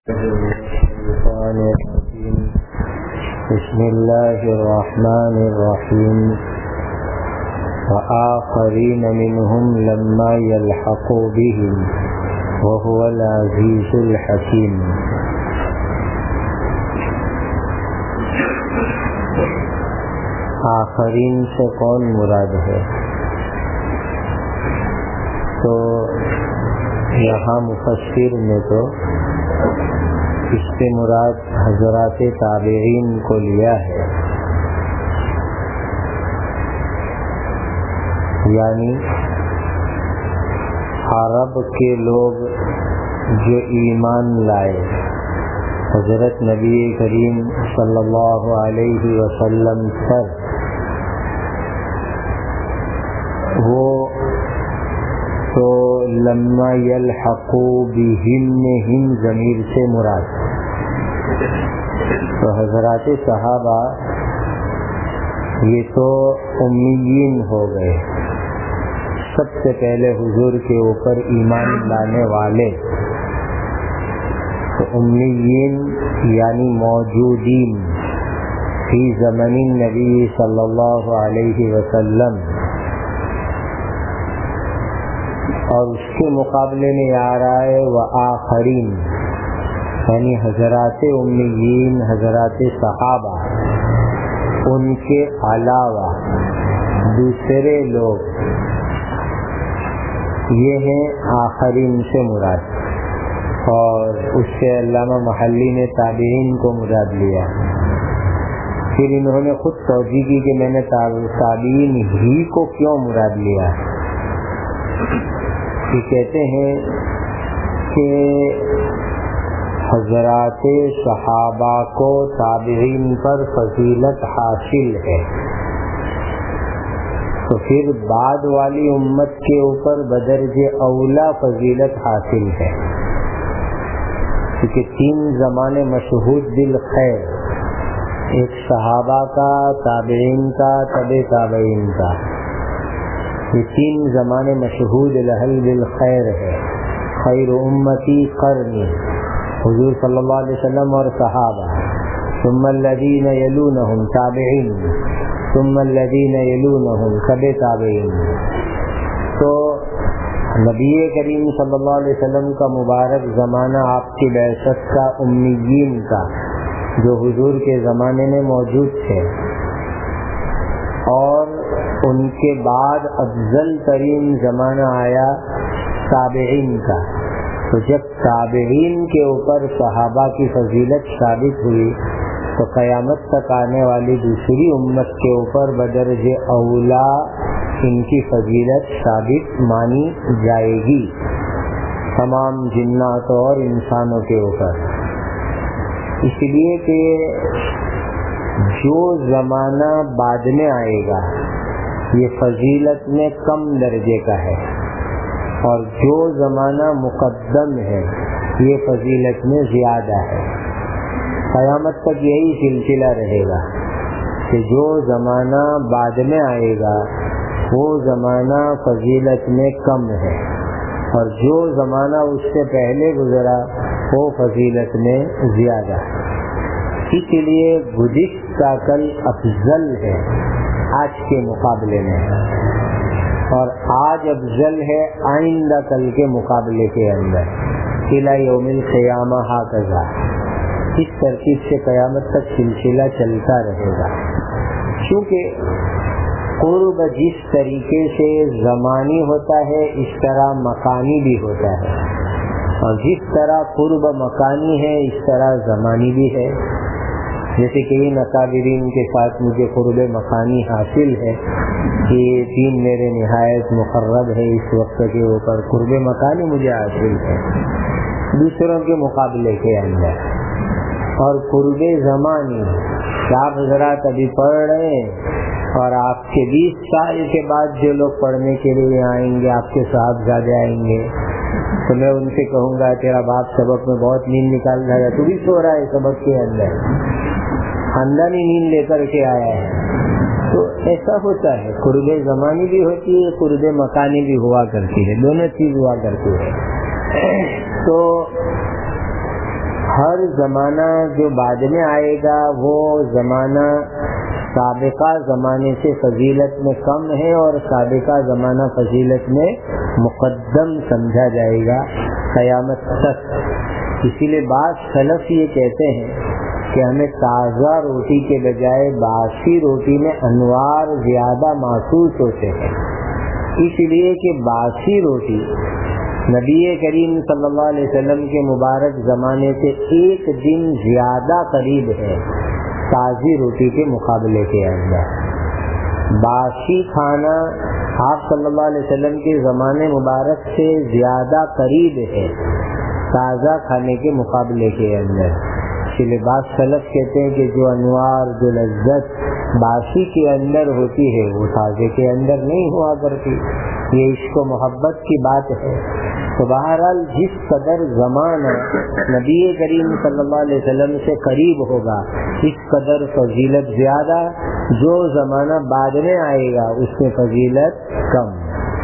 الشيطان الرجيم. بسم الله الرحمن الرحيم. وآخرين منهم لما يلحقوا بهم وهو العزيز الحكيم. آخرین سے کون مراد ہے؟ تو یہاں مفسر نے تو اس سے مراد حضرات تابعین کو لیا ہے، یعنی عرب کے لوگ جو ایمان لائے حضرت نبی کریم صلی اللہ علیہ وسلم پر، وہ تو لما یلحقوا بہم میں ہم ضمیر سے مراد، تو حضرات صحابہ یہ تو امیین ہو گئے، سب سے پہلے حضور کے اوپر ایمان لانے والے، تو امیین یعنی موجودین فی زمن نبی صلی اللہ علیہ وسلم، اور اس کے مقابلے میں آ رہا ہے وآخرین، یعنی حضرات امیین، حضرات صحابہ، ان کے علاوہ دوسرے لوگ، یہ ہیں آخرین سے مراد. اور اس سے علامہ محلی نے تابعین کو مراد لیا. پھر انہوں نے خود توجیہ کی کہ میں نے تابعین ہی کو کیوں مراد لیا. یہ کہتے ہیں کہ حضرات صحابہ کو تابعین پر فضیلت حاصل ہے، تو پھر بعد والی امت کے اوپر بدرج اولا فضیلت حاصل ہے، کیونکہ تین زمانے مشہود بالخیر، ایک صحابہ کا، تابعین کا، تبع تابعین کا، یہ تین زمانے مشہود لہل بالخیر ہے. خیر امتی قرنی، حضور صلی اللہ علیہ وسلم اور صحابہ، ثم الذین یلونہم تابعین، ثم الذین یلونہم تبع تابعین. تو نبی کریم صلی اللہ علیہ وسلم کا مبارک زمانہ آپ کی بعثت کا امیین کا، جو حضور کے زمانے میں موجود تھے، اور ان کے بعد افضل ترین زمانہ آیا تابعین کا. تو جب تابعین کے اوپر صحابہ کی فضیلت ثابت ہوئی، تو قیامت تک آنے والی دوسری امت کے اوپر بدرج اولا ان کی فضیلت ثابت مانی جائے گی، تمام جنات اور انسانوں کے اوپر. اس لیے کہ جو زمانہ بعد میں آئے گا یہ فضیلت میں کم درجے کا ہے، اور جو زمانہ مقدم ہے یہ فضیلت میں زیادہ ہے. قیامت تک یہی سلسلہ رہے گا کہ جو زمانہ بعد میں آئے گا وہ زمانہ فضیلت میں کم ہے، اور جو زمانہ اس سے پہلے گزرا وہ فضیلت میں زیادہ ہے. اس لیے گزشتہ کل افضل ہے آج کے مقابلے میں، اور آج افضل ہے آئندہ کل کے مقابلے کے اندر. الى یوم القیامہ ھکذا، اس ترتیب سے قیامت تک سلسلہ چلتا رہے گا. کیونکہ قرب جس طریقے سے زمانی ہوتا ہے اس طرح مکانی بھی ہوتا ہے، اور جس طرح قرب مکانی ہے اس طرح زمانی بھی ہے. جیسے کہ ان اکابرین کے ساتھ مجھے قرب مکانی حاصل ہے کہ یہ دین میرے نہایت مقرب ہے، اس وقت کے اوپر قرب مکانی مجھے حاصل ہے دوسروں کے مقابلے کے اندر. اور قرب زمانی، آپ حضرات ابھی پڑھ رہے ہیں، اور آپ کے 20 سال کے بعد جو لوگ پڑھنے کے لیے آئیں گے، آپ کے صاحبزادے آئیں گے، تو میں ان سے کہوں گا تیرا باپ سبق میں بہت نیند نکال رہا ہے، تو بھی سو رہا ہے سبق کے اندر، خاندانی نیند لے کر کے آیا ہے. تو ایسا ہوتا ہے، قرب زمانی بھی ہوتی ہے، قرب مکانی بھی ہوا کرتی ہے، دونوں چیز ہوا کرتی ہے. تو ہر زمانہ جو بعد میں آئے گا وہ زمانہ سابقہ زمانے سے فضیلت میں کم ہے اور سابقہ زمانہ فضیلت میں مقدم سمجھا جائے گا قیامت تک. اسی لیے بعض سلف یہ کہتے ہیں کہ ہمیں تازہ روٹی کے بجائے باسی روٹی میں انوار زیادہ محسوس ہوتے ہیں، اس لیے کہ باسی روٹی نبی کریم صلی اللہ علیہ وسلم کے مبارک زمانے سے ایک دن زیادہ قریب ہے تازی روٹی کے مقابلے کے اندر. باسی کھانا آپ صلی اللہ علیہ وسلم کے زمانے مبارک سے زیادہ قریب ہے تازہ کھانے کے مقابلے کے اندر. اس لیے بعض سلف کہتے ہیں کہ جو انوار جو لذت باسی کے اندر ہوتی ہے وہ تازے کے اندر نہیں ہوا کرتی. یہ عشق و محبت کی بات ہے. تو بہرحال جس قدر زمانہ نبی کریم صلی اللہ علیہ وسلم سے قریب ہوگا اس قدر فضیلت زیادہ، جو زمانہ بعد میں آئے گا اس میں فضیلت کم.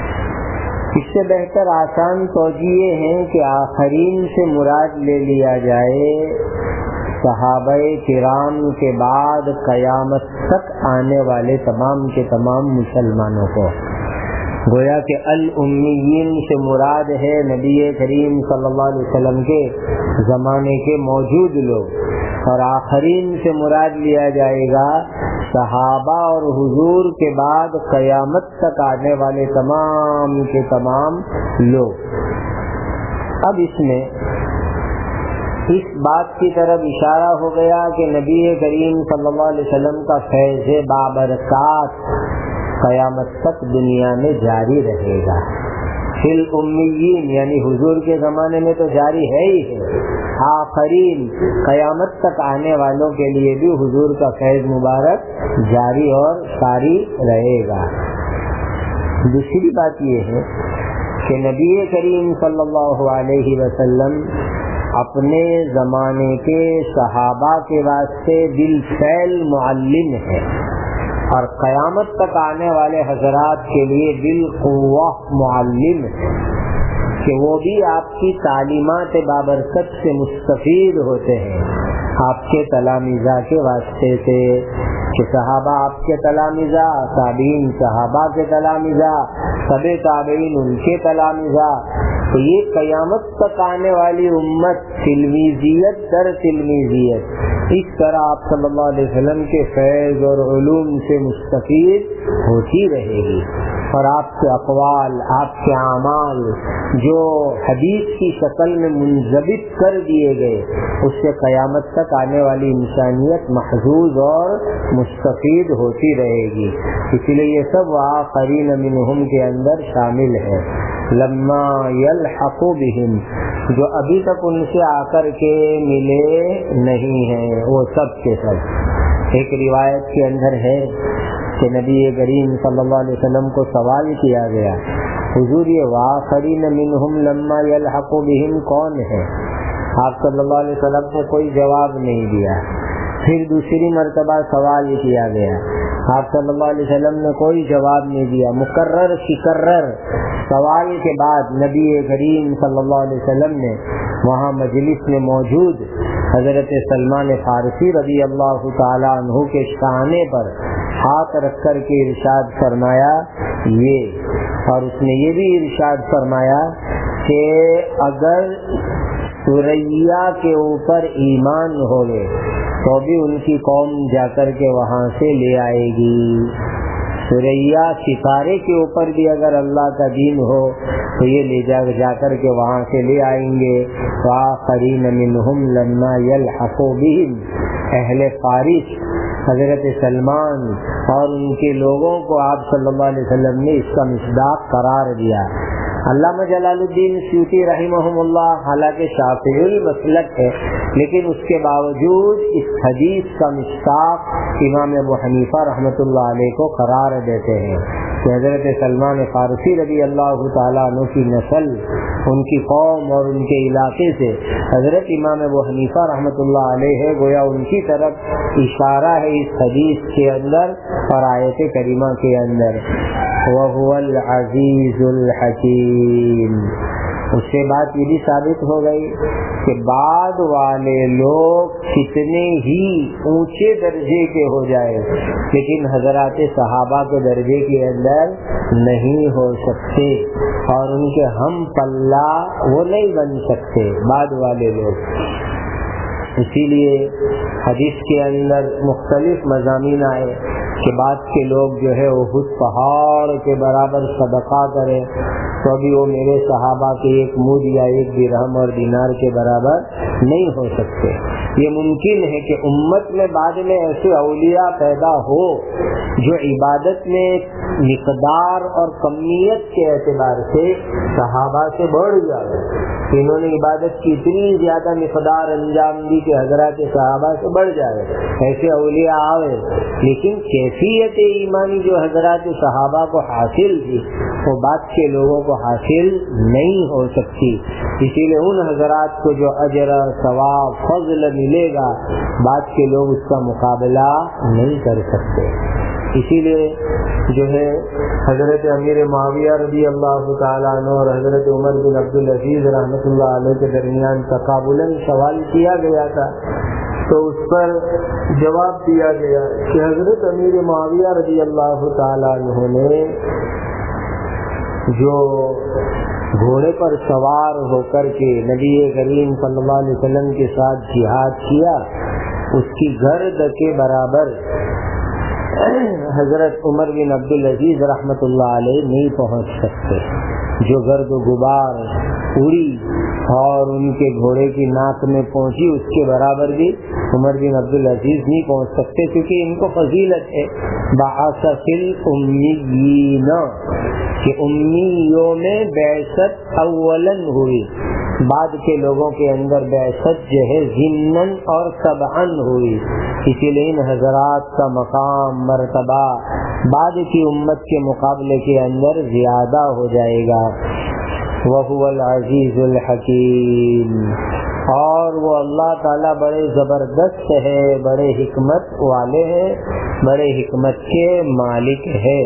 اس سے بہتر آسان توجیہ یہ ہے کہ آخرین سے مراد لے لیا جائے صحابہ کرام کے بعد قیامت تک آنے والے تمام کے تمام مسلمانوں کو. گویا کہ الامیین سے مراد ہے نبی کریم صلی اللہ علیہ وسلم کے زمانے کے موجود لوگ، اور آخرین سے مراد لیا جائے گا صحابہ اور حضور کے بعد قیامت تک آنے والے تمام کے تمام لوگ. اب اس میں اس بات کی طرف اشارہ ہو گیا کہ نبی کریم صلی اللہ علیہ وسلم کا فیض بابرکات قیامت تک دنیا میں جاری رہے گا. فی الامیین یعنی حضور کے زمانے میں تو جاری ہے ہی ہے، آخرین قیامت تک آنے والوں کے لیے بھی حضور کا فیض مبارک جاری اور ساری رہے گا. دوسری بات یہ ہے کہ نبی کریم صلی اللہ علیہ وسلم اپنے زمانے کے صحابہ کے واسطے بالفعل معلم ہے، اور قیامت تک آنے والے حضرات کے لیے بالقوہ معلم ہے کہ وہ بھی آپ کی تعلیمات بابرکت سے مستفید ہوتے ہیں آپ کے تلامذہ کے واسطے سے، کہ صحابہ آپ کے تلامذہ، تابعین صحابہ کے تلامذہ، تبع تابعین ان کے تلامذہ. تو یہ قیامت تک آنے والی امت تلمیذیت در تلمیذیت اس طرح آپ صلی اللہ علیہ وسلم کے فیض اور علوم سے مستفید ہوتی رہے گی، اور آپ کے اقوال، آپ کے اعمال جو حدیث کی شکل میں منضبط کر دیے گئے اس سے قیامت تک آنے والی انسانیت محظوظ اور مستفید ہوتی رہے گی. اسی لیے یہ سب آخرین منہم کے اندر شامل ہے. لما یلحق بہم، جو ابھی تک ان سے آ کر کے ملے نہیں ہیں وہ سب کے سب. ایک روایت کے اندر ہے کہ نبی کریم صلی اللہ علیہ وسلم کو سوال کیا گیا، حضور یہ وآخرین منہم لما یلحق بہم کون ہے؟ آپ صلی اللہ علیہ وسلم نے کوئی جواب نہیں دیا. پھر دوسری مرتبہ سوال کیا گیا، آپ صلی اللہ علیہ وسلم نے کوئی جواب نہیں دیا. مکرر شکرر سوال کے بعد نبی کریم صلی اللہ علیہ وسلم نے وہاں مجلس میں موجود حضرت سلمان فارسی رضی اللہ تعالی عنہ کے شانے پر ہاتھ رکھ کر کے ارشاد فرمایا یہ، اور اس نے یہ بھی ارشاد فرمایا کہ اگر سریا کے اوپر ایمان ہوئے تو بھی ان کی قوم جا کر کے وہاں سے لے آئے گی. سریا ستارے کے اوپر بھی اگر اللہ کا دین ہو تو یہ لے جا کر کے وہاں سے لے آئیں گے. وآخرین منہم لما یلحق بہم، اہل فارس حضرت سلمان اور ان کے لوگوں کو آپ صلی اللہ علیہ وسلم نے اس کا مصداق قرار دیا. علامہ جلال الدین سیوطی رحمہم اللہ حالانکہ شافعی المسلک ہے، لیکن اس کے باوجود اس حدیث کا مصداق امام ابو حنیفہ رحمۃ اللہ علیہ کو قرار دیتے ہیں کہ حضرت سلمان فارسی رضی اللہ تعالیٰ عنہ کی نسل، ان کی قوم اور ان کے علاقے سے حضرت امام ابو حنیفہ رحمۃ اللہ علیہ ہے. گویا ان کی طرف اشارہ ہے اس حدیث کے اندر اور آیت کریمہ کے اندر. وَهُوَ الْعَزِيزُ الْحَكِيمُ، اس سے بات یہ بھی ثابت ہو گئی کہ بعد والے لوگ کتنے ہی اونچے درجے کے ہو جائے لیکن حضرات صحابہ کے درجے کے اندر نہیں ہو سکتے اور ان کے ہم پلہ وہ نہیں بن سکتے بعد والے لوگ. اسی لیے حدیث کے اندر مختلف مضامین آئے کہ بعد کے لوگ جو ہے وہ خود پہاڑ کے برابر صدقہ کریں تو بھی وہ میرے صحابہ کے ایک مد یا ایک درہم اور دینار کے برابر نہیں ہو سکتے. یہ ممکن ہے کہ امت میں بعد میں ایسے اولیاء پیدا ہو جو عبادت میں مقدار اور کمیت کے اعتبار سے صحابہ سے بڑھ جائے. انہوں نے عبادت کی اتنی زیادہ مقدار انجام دی کہ حضرات صحابہ سے بڑھ جائے. ایسے اولیاء آئے لیکن کیفیت ایمانی جو حضرات صحابہ کو حاصل تھی وہ بعد کے لوگوں کو حاصل نہیں ہو سکتی. اسی لیے ان حضرات کو جو اجر ثواب فضل ملے گا بعد کے لوگ اس کا مقابلہ نہیں کر سکتے. اسی لیے جو ہے حضرت امیر معاویہ رضی اللہ تعالیٰ عنہ اور حضرت عمر بن عبدالعزیز رحمۃ اللہ علیہ کے درمیان تقابلاً سوال کیا گیا تھا تو اس پر جواب دیا گیا کہ حضرت امیر معاویہ رضی اللہ تعالیٰ عنہ نے جو گھوڑے پر سوار ہو کر کے نبی کریم صلی اللہ علیہ وسلم کے ساتھ جہاد کیا اس کی گرد کے برابر حضرت عمر بن عبدالعزیز رحمۃ اللہ علیہ نہیں پہنچ سکتے. جو گرد و غبار اڑی اور ان کے گھوڑے کی ناک میں پہنچی اس کے برابر بھی عمر بن عبدالعزیز نہیں پہنچ سکتے کیونکہ ان کو فضیلت ہے بعث فی الامیین کہ امیوں میں بعثت اولن ہوئی. بعد کے لوگوں کے اندر بعثت جو ہے ضمناً اور طبعاً ہوئی. اسی لیے ان حضرات کا مقام مرتبہ بعد کی امت کے مقابلے کے اندر زیادہ ہو جائے گا. وَهُوَ الْعَزِيزُ الْحَكِيمُ اور وہ اللہ تعالیٰ بڑے زبردست ہے بڑے حکمت والے ہیں بڑے حکمت کے مالک ہے.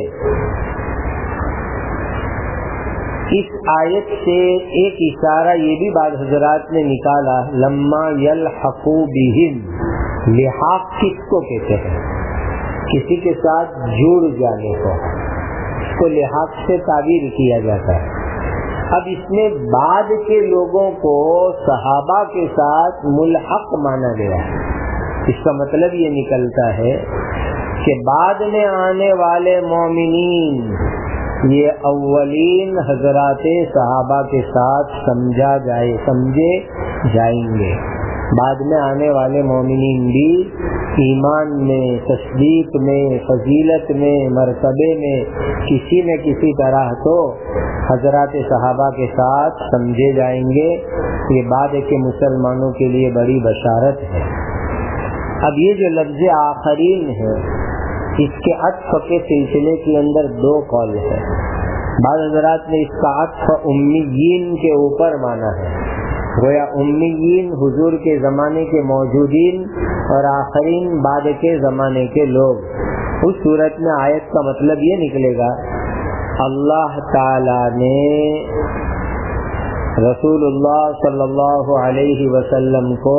اس آیت سے ایک اشارہ یہ بھی بعض حضرات نے نکالا لما یلحقوا بہم لحاق کس کو کہتے ہیں کسی کے ساتھ جڑ جانے کو اس کو لحاق سے تعبیر کیا جاتا ہے. اب اس میں بعد کے لوگوں کو صحابہ کے ساتھ ملحق مانا گیا ہے. اس کا مطلب یہ نکلتا ہے کہ بعد میں آنے والے مومنین یہ اولین حضرات صحابہ کے ساتھ سمجھے جائیں گے. بعد میں آنے والے مومنین بھی ایمان میں تصدیق میں فضیلت میں مرتبے میں کسی نہ کسی طرح تو حضرات صحابہ کے ساتھ سمجھے جائیں گے. یہ بعد کے مسلمانوں کے لیے بڑی بشارت ہے. اب یہ جو لفظ آخرین ہے اس کے عطف کے سلسلے کے اندر دو قول ہے. بعض حضرات نے اس کا عطف امیین کے اوپر مانا ہے گویا امیین حضور کے زمانے کے موجودین اور آخرین بعد کے زمانے کے لوگ. اس صورت میں آیت کا مطلب یہ نکلے گا اللہ تعالی نے رسول اللہ صلی اللہ علیہ وسلم کو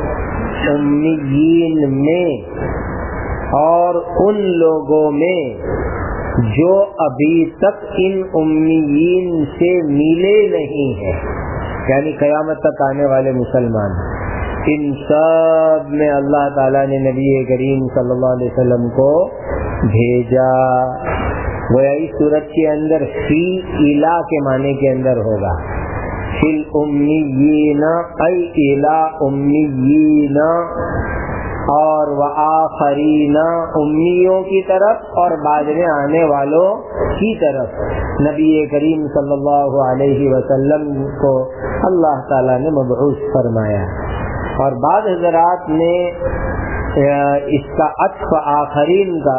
امیین میں اور ان لوگوں میں جو ابھی تک ان امیین سے ملے نہیں ہیں یعنی قیامت تک آنے والے مسلمان ان سب میں اللہ تعالیٰ نے نبی کریم صلی اللہ علیہ وسلم کو بھیجا. وہ اس صورت کے اندر فی الہ کے معنی کے اندر ہوگا فی الامیین ای الہ امیین اور وآخرین امیوں کی طرف اور بعد میں آنے والوں کی طرف نبی کریم صلی اللہ علیہ وسلم کو اللہ تعالیٰ نے مبعوث فرمایا. اور بعض حضرات نے اس کا عطف آخرین کا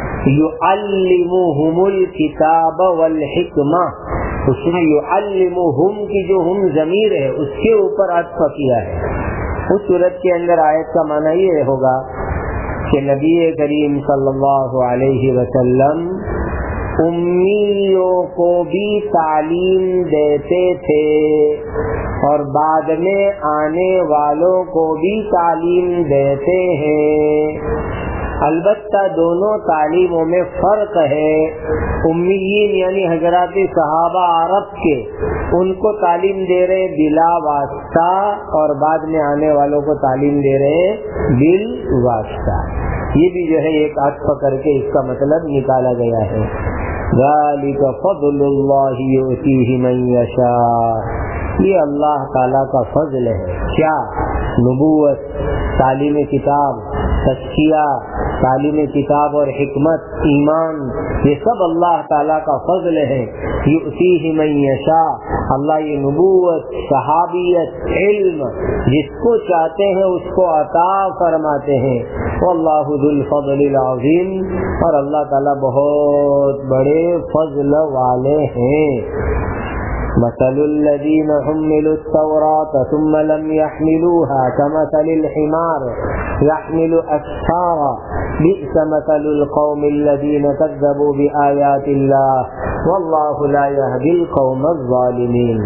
یعلمہم الکتاب والحکمہ اس میں یعلمہم کی جو ہم ضمیر ہے اس کے اوپر عطف کیا ہے. اس صورت کے اندر آیت کا معنی یہ ہوگا کہ نبی کریم صلی اللہ علیہ وسلم امیوں کو بھی تعلیم دیتے تھے اور بعد میں آنے والوں کو بھی تعلیم دیتے ہیں۔ البتہ دونوں تعلیموں میں فرق ہے۔ امیین یعنی حضرات صحابہ عرب کے، ان کو تعلیم دے رہے بلا واسطہ، اور بعد میں آنے والوں کو تعلیم دے رہے بالواسطہ۔ یہ بھی جو ہے ایک عطف کر کے اس کا مطلب نکالا گیا ہے۔ ذالک فضل اللہ یؤتیہ من یشاء، یہ اللہ تعالیٰ کا فضل ہے۔ کیا؟ نبوت، تعلیم کتاب، تزکیہ، تعلیم کتاب اور حکمت، ایمان، یہ سب اللہ تعالیٰ کا فضل ہے۔ یؤتیہ من یشاء، اللہ یہ نبوت، صحابیت، علم جس کو چاہتے ہیں اس کو عطا فرماتے ہیں۔ واللہ ذو الفضل العظیم، اور اللہ تعالیٰ بہت بڑے فضل والے ہیں۔ مثل الذين حملوا التوراة ثم لم يحملوها كمثل الحمار يحمل أسفارا بئس مثل القوم الذين كذبوا بآيات الله والله لا يهدي القوم الظالمين۔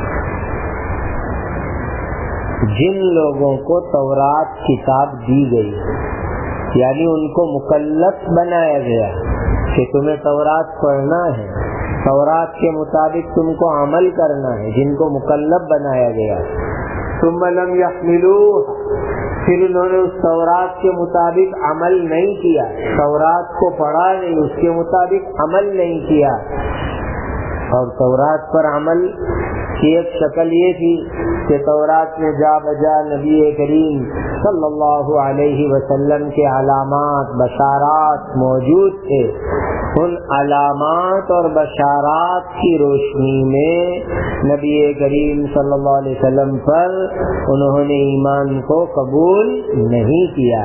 جن لوگوں کو تورات کتاب دی گئی، یعنی ان کو مکلف بنایا گیا کہ تمہیں تورات پڑھنا ہے، تورات کے مطابق تم کو عمل کرنا ہے، جن کو مکلف بنایا گیا، ثم لم يحملوه، پھر انہوں نے اس تورات کے مطابق عمل نہیں کیا، تورات کو پڑھا نہیں، اس کے مطابق عمل نہیں کیا۔ اور تورات پر عمل کی ایک شکل یہ تھی کہ تورات میں جا بجا نبی کریم صلی اللہ علیہ وسلم کے علامات، بشارات موجود تھے۔ ان علامات اور بشارات کی روشنی میں نبی کریم صلی اللہ علیہ وسلم پر انہوں نے ایمان کو قبول نہیں کیا۔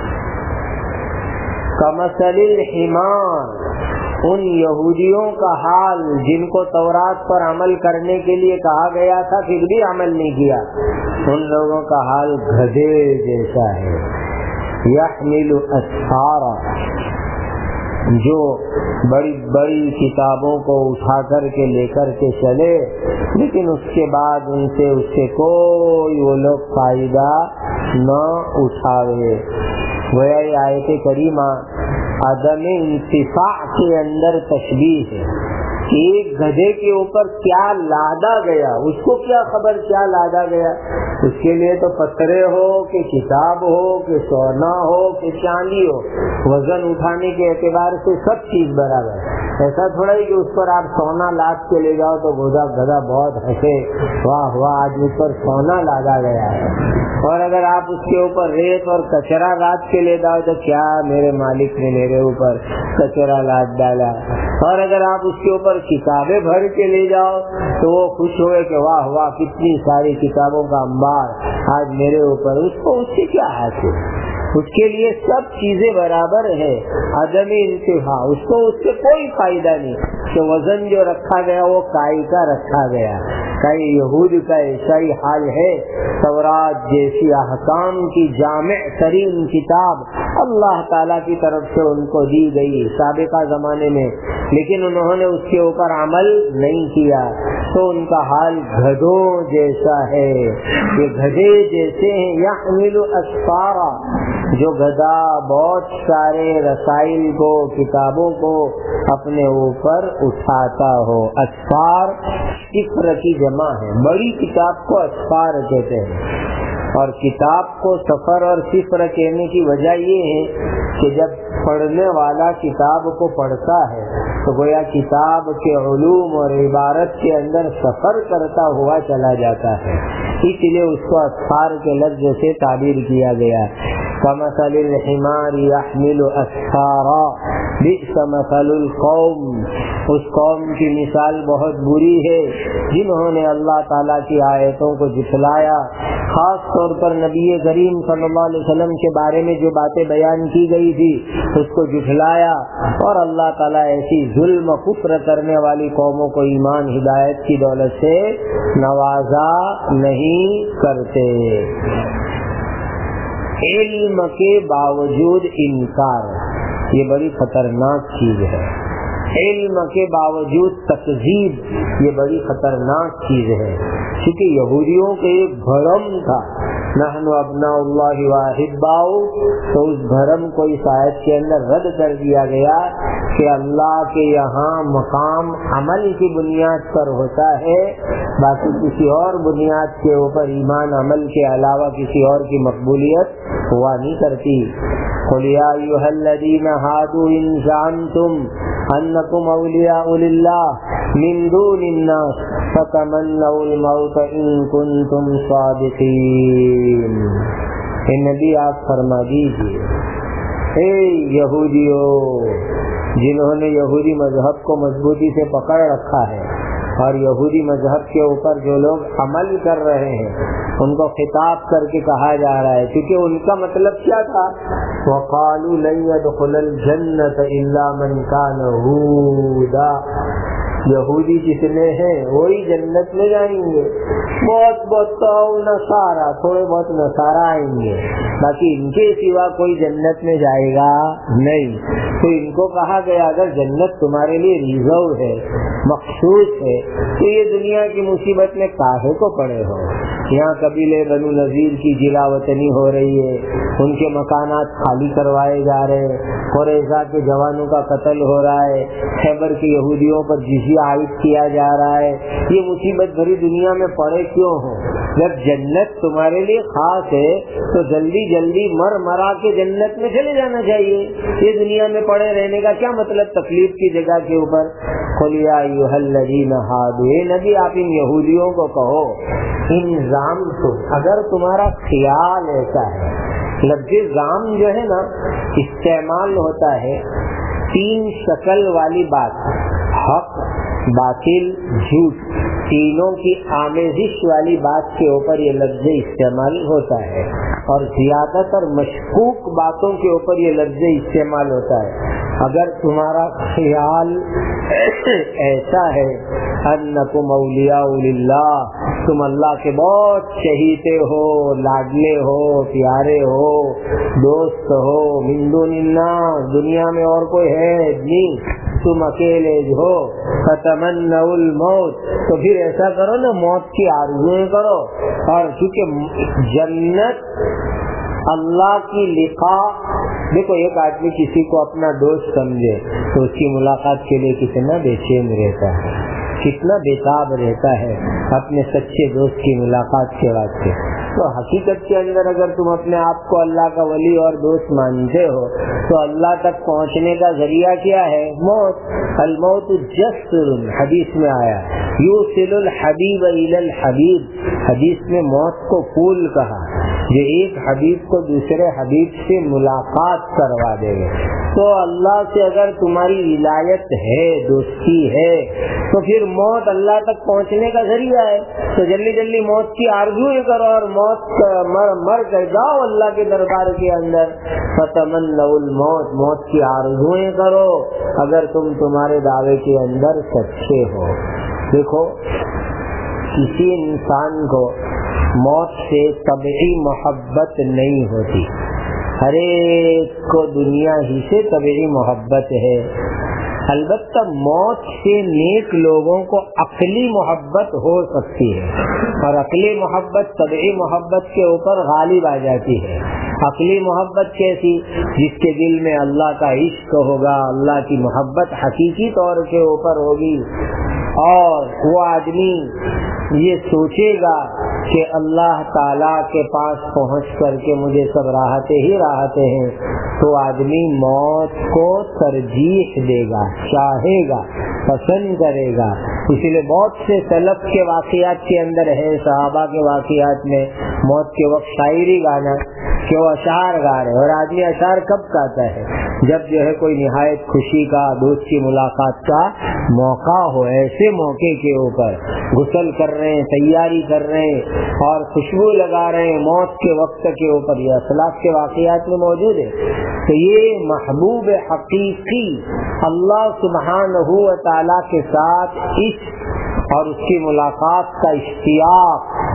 کمثل الحمار، ان یہودیوں کا حال جن کو تورات پر عمل کرنے کے لیے کہا گیا تھا پھر بھی عمل نہیں کیا، ان لوگوں کا حال گدھے جیسا ہے۔ یحمل اسفارا، جو بڑی بڑی کتابوں کو اٹھا کر کے لے کر کے چلے، لیکن اس کے بعد ان سے کوئی وہ لوگ فائدہ نہ اٹھاوے۔ گویا یہ آیت کریمہ عدم انتفاع کے اندر تشبیہ ہے کہ ایک گدھے کے اوپر کیا لادا گیا، اس کو کیا خبر کیا لادا گیا، اس کے لیے تو پتھرے ہو کہ کتاب ہو کہ سونا ہو کہ چاندی ہو، وزن اٹھانے کے اعتبار سے سب چیز برابر ہے۔ ایسا تھوڑا ہی کہ اس پر آپ سونا لاد کے لے جاؤ تو گدھا بہت ہنسے، واہ واہ آج اس پر سونا لادا گیا ہے، اور اگر آپ اس کے اوپر ریت اور کچرا لاد کے لے جاؤ تو کیا میرے مالک نے میرے اوپر کچرا لاد ڈالا، اور اگر آپ اس کے اوپر کتابیں بھر کے لے جاؤ تو وہ خوش ہوئے کہ واہ واہ کتنی ساری کتابوں کا انبار آج میرے اوپر، اس کو اس سے کیا حاصل، اس کے لیے سب چیزیں برابر ہے، عدم انتہا، اس کو اس سے کوئی فائدہ نہیں کہ وزن جو رکھا گیا وہ کائی کا رکھا گیا۔ کئی یہود کا ایسا ہی حال ہے، تورات جیسی احکام کی جامع ترین کتاب اللہ تعالیٰ کی طرف سے ان کو دی گئی سابقہ زمانے میں، لیکن انہوں نے اس کے اوپر عمل نہیں کیا، تو ان کا حال گدھوں جیسا ہے، یہ گدھے جیسے ہیں۔ یحمل اسفارا، جو گدھا بہت سارے رسائل کو، کتابوں کو اپنے اوپر اٹھاتا ہو۔ اسفار سفر کی جمع ہے، بڑی کتاب کو اسفار کہتے ہیں، اور کتاب کو سفر اور سفر کہنے کی وجہ یہ ہے کہ جب پڑھنے والا کتاب کو پڑھتا ہے تو گویا کتاب کے علوم اور عبارت کے اندر سفر کرتا ہوا چلا جاتا ہے، اس لیے اس کو اسفار کے لفظ سے تعبیر کیا گیا۔ کمثل الحمار یحمل اسفارا بئس مثل القوم، اس قوم کی مثال بہت بری ہے جنہوں نے اللہ تعالیٰ کی آیتوں کو جھٹلایا، خاص طور پر نبی کریم صلی اللہ علیہ وسلم کے بارے میں جو باتیں بیان کی گئی تھی اس کو جھٹلایا، اور اللہ تعالیٰ ایسی ظلم و کفر کرنے والی قوموں کو ایمان ہدایت کی دولت سے نوازا نہیں کرتے۔ علم کے باوجود انکار، یہ بڑی خطرناک چیز ہے۔ علم کے باوجود تکذیب، یہ بڑی خطرناک چیز ہے، کیونکہ یہودیوں کے ایک بھرم تھا، نحن ابناء اللہ واحباؤ، تو اس بھرم کو اس آیت کے اندر رد کر دیا گیا کہ اللہ کے یہاں مقام عمل کی بنیاد پر ہوتا ہے، باقی کسی اور بنیاد کے اوپر ایمان عمل کے علاوہ کسی اور کی مقبولیت ہوا نہیں کرتی۔ قل یا ایھا الذین ھادوا ان زعمتم انکم اولیاء للہ من دون الناس فتمنوا الموت ان کنتم صادقین۔ اے نبی آپ فرما دیجیے، اے یہودیوں جنہوں نے یہودی مذہب کو مضبوطی سے پکڑ رکھا ہے، اور یہودی مذہب کے اوپر جو لوگ عمل کر رہے ہیں ان کو خطاب کر کے کہا جا رہا ہے، کیونکہ ان کا مطلب کیا تھا، وَقَالُوا لَن يَدْخُلَ الْجَنَّةَ إِلَّا مَنْ كَانَ هُودًا، یہودی جتنے ہیں وہی جنت میں جائیں گے، بہت تو نصارہ، تھوڑے بہت نصارہ آئیں گے، باقی ان کے سوا کوئی جنت میں جائے گا نہیں۔ تو ان کو کہا گیا اگر جنت تمہارے لیے ریزرو ہے، مخصوص ہے، تو یہ دنیا کی مصیبت میں کاہے کو پڑے ہو؟ یہاں قبیلے بنو نذیر کی جلا وطنی ہو رہی ہے، ان کے مکانات خالی کروائے جا رہے ہیں، قریظہ کے جوانوں کا قتل ہو رہا ہے، خیبر کے یہودیوں پر جزیہ عائد کیا جا رہا ہے، یہ مصیبت بھری دنیا میں پڑے کیوں ہو؟ جب جنت تمہارے لیے خاص ہے تو جلدی جلدی مرا کے جنت میں چلے جانا چاہیے، یہ دنیا میں پڑے رہنے کا کیا مطلب تکلیف کی جگہ کے اوپر؟ قل یا ایھا الذین ھادوا، اے نبی آپ ان یہودیوں کو کہو، ان زعمتم، اگر تمہارا خیال ایسا ہے، لفظ زعم جو ہے نا استعمال ہوتا ہے تین شکل والی بات، حق، باطل، جھوٹ، تینوں کی آمیزش والی بات کے اوپر یہ لفظ استعمال ہوتا ہے، اور زیادہ تر مشکوک باتوں کے اوپر یہ لفظ استعمال ہوتا ہے۔ اگر تمہارا خیال ایسا ہے انکم اولیاء للہ، تم اللہ کے بہت چہیتے ہو، لاڈلے ہو، پیارے ہو، دوست ہو، من دون الناس، دنیا میں اور کوئی ہے نہیں، تم اکیلے ہو، فتمنوا الموت، تو پھر ایسا کرو نا موت کی آرزویں کرو، اور کیونکہ جنت اللہ کی لقاء، دیکھو ایک آدمی کسی کو اپنا دوست سمجھے تو اس کی ملاقات کے لیے کتنا بے چین رہتا ہے، کتنا بےتاب رہتا ہے اپنے سچے دوست کی ملاقات کے واسطے۔ تو حقیقت کے اندر اگر تم اپنے آپ کو اللہ کا ولی اور دوست مانتے ہو تو اللہ تک پہنچنے کا ذریعہ کیا ہے؟ موت۔ الموت جسر، حدیث میں آیا یوصل الحبیب الی الحبیب، حدیث میں موت کو پول کہا، جو ایک حبیب کو دوسرے حبیب سے ملاقات کروا دے گے۔ تو اللہ سے اگر تمہاری ولایت ہے، دوستی ہے، تو پھر موت اللہ تک پہنچنے کا ذریعہ ہے، تو جلدی جلدی موت کی آرزویں کرو اور موت مر کر جاؤ اللہ کے دربار کے اندر، فتمنوا الموت، موت کی آرزویں کرو اگر تم تمہارے دعوے کے اندر سچے ہو۔ دیکھو کسی انسان کو موت سے طبعی محبت نہیں ہوتی، ہر ایک کو دنیا ہی سے طبعی محبت ہے، البتہ موت سے نیک لوگوں کو عقلی محبت ہو سکتی ہے، اور عقلی محبت طبعی محبت کے اوپر غالب آ جاتی ہے۔ عقلی محبت کیسی؟ جس کے دل میں اللہ کا عشق ہوگا، اللہ کی محبت حقیقی طور کے اوپر ہوگی، اور وہ آدمی یہ سوچے گا کہ اللہ تعالیٰ کے پاس پہنچ کر کے مجھے سب راحتیں ہی راحتیں ہیں، تو آدمی موت کو ترجیح دے گا، چاہے گا، پسند کرے گا۔ اسی لیے بہت سے سلف کے واقعات کے اندر ہے، صحابہ کے واقعات میں موت کے وقت شاعری گانا کہ وہ اشعار گا رہے، اور آدمی اشعار کب گاتا ہے؟ جب جو ہے کوئی نہایت خوشی کا، دوست کی ملاقات کا موقع ہو، ایسے موقع کے اوپر غسل کر رہے ہیں، تیاری کر رہے ہیں اور خوشبو لگا رہے ہیں موت کے وقت کے اوپر، یہ اسلاف کے واقعات میں موجود ہے۔ تو یہ محبوب حقیقی اللہ سبحانہ و تعالیٰ کے ساتھ عشق اور اس کی ملاقات کا اشتیاق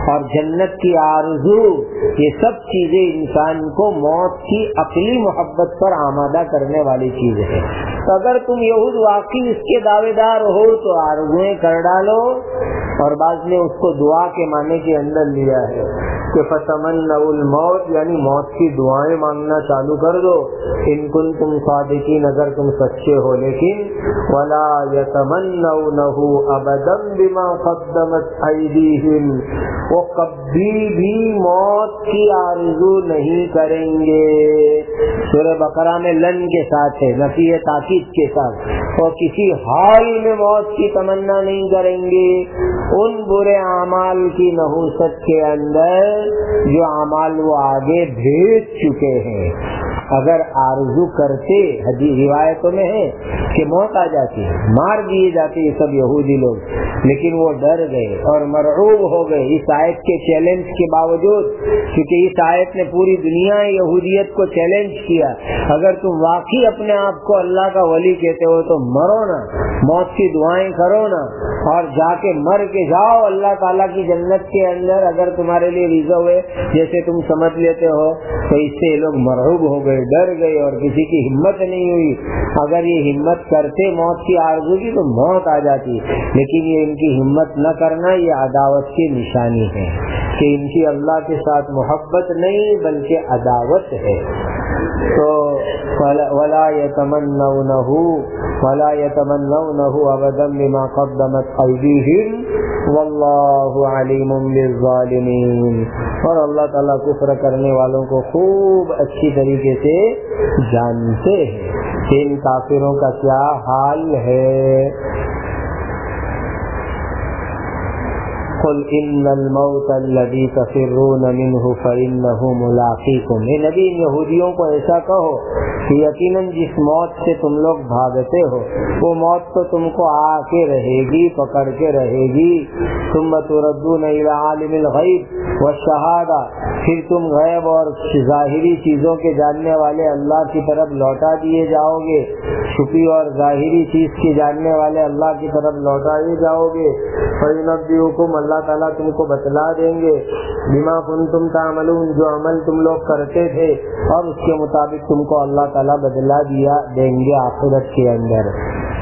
اور جنت کی آرزو، یہ سب چیزیں انسان کو موت کی عقلی محبت پر آمادہ کرنے والی چیز ہے. تو اگر تم یہود واقعی اس کے دعوے دار ہو تو آرزویں کر ڈالو. اور بعض نے اس کو دعا کے معنی کے اندر لیا ہے کہ فتمنوا الموت، یعنی موت کی دعائیں مانگنا چالو کر دو ان کنتم صادقین، اگر تم سچے ہو. لیکن ولا یتمنونه ابدا بما قدمت ایدیہم، وہ کبھی بھی موت کی آرزو نہیں کریں گے. سورہ بقرہ میں لن کے ساتھ ہے، نفی تاکید کے ساتھ، اور کسی حال میں موت کی تمنا نہیں کریں گے ان برے اعمال کی نحوست کے اندر جو اعمال وہ آگے بھیج چکے ہیں. اگر آرزو کرتے، حدیث روایتوں میں ہے کہ موت آ جاتی ہے، مار دیے جاتے یہ سب یہودی لوگ، لیکن وہ ڈر گئے اور مرعوب ہو گئے اس آیت کے چیلنج کے باوجود، کیونکہ اس آیت نے پوری دنیا یہودیت کو چیلنج کیا. اگر تم واقعی اپنے آپ کو اللہ کا ولی کہتے ہو تو مرو نا، موت کی دعائیں کرو نا، اور جا کے مر کے جاؤ اللہ تعالیٰ کی جنت کے اندر اگر تمہارے لیے ریزرو ہے جیسے تم سمجھ لیتے ہو. تو اس سے لوگ مرعوب ہو گئے، ڈر گئے، اور کسی کی ہمت نہیں ہوئی. اگر یہ ہمت کرتے موت کی آرزو کی تو موت آ جاتی، لیکن یہ ان کی ہمت نہ کرنا یہ عداوت کی نشانی ہے کہ ان کی اللہ کے ساتھ محبت نہیں بلکہ عداوت ہے. تو ولا يتمنونه ابدا بما قدمت ایدیہم واللہ علیم بالظالمین. اور اللہ تعالیٰ کفر کرنے والوں کو خوب اچھی طریقے سے جانتے ہیں کہ ان کافروں کا کیا حال ہے. قل ان الموت الذي تفرون منه فانه ملاقيكم. اے نبی ان یہودیوں کو ایسا کہو کہ یقیناً جس موت سے تم لوگ بھاگتے ہو وہ موت تو تم کو آ کے رہے گی، پکڑ کے رہے گی. ثم تردون الى عالم الغیب والشہادہ، پھر تم غیب اور ظاہری چیزوں کے جاننے والے اللہ کی طرف لوٹا دیے جاؤ گے. چھپی اور ظاہری چیز کے جاننے والے اللہ کی طرف لوٹائے جاؤ گے. فَيُنَبِّئُكُمْ، اللہ تعالیٰ تم کو بتلا دیں گے، بما کنتم تعملون، جو عمل تم لوگ کرتے تھے، اور اس کے مطابق تم کو اللہ تعالیٰ بدلا دیں گے آخرت کے اندر.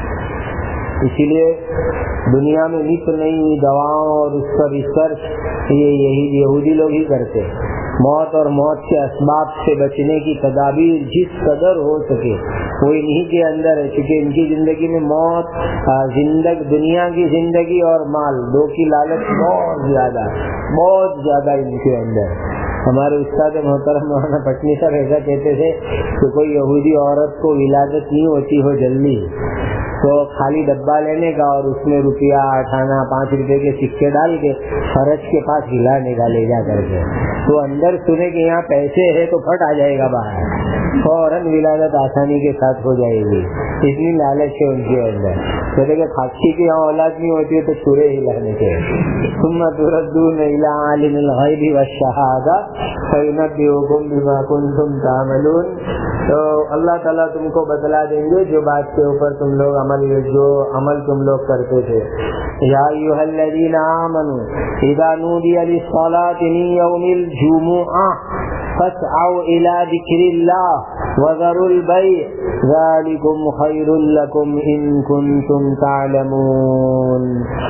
اسی لیے دنیا میں نت نئی دواؤں اور اس پر ریسرچ یہی یہودی لوگ ہی کرتے. موت اور موت کے اسباب سے بچنے کی تدابیر جس قدر ہو سکے وہ انہی کے اندر ہے، کیونکہ ان کی زندگی میں موت، دنیا کی زندگی اور مال دو کی لالچ بہت زیادہ ان کے اندر. ہمارے استاد محترم مولانا پٹنی صاحب ایسا کہتے تھے کہ کوئی یہودی عورت کو ولادت نہیں ہوتی ہو جلدی تو خالی ڈبہ لینے کا اور اس میں روپیہ 8 آنا 5 روپے کے سکے ڈال کے فرش کے پاس ہلانے کا لے جا کر کے، تو اندر سنے کہ یہاں پیسے ہے تو پھٹ آ جائے گا باہر، فوراً ولادت آسانی کے ساتھ ہو جائے گی. اتنی لالچ ہے ان کے اندر. کہتے کہ خاکی کی یہاں اولاد نہیں ہوتی ہے تو چورے ہلانے کے. ثم تردون الى عالم الغیب والشہادہ فینبئکم بما کنتم تعملون. تو اللہ تعالیٰ تم کو بتلا دیں گے جو بات کے اوپر تم لوگ جو عمل تم لوگ کرتے تھے. یا ایھا الذین آمنوا اذا نودی للصلاة من یوم الجمعہ فاسعوا الى ذکر اللہ وذروا البیع ذلکم خیر لکم ان کنتم تعلمون.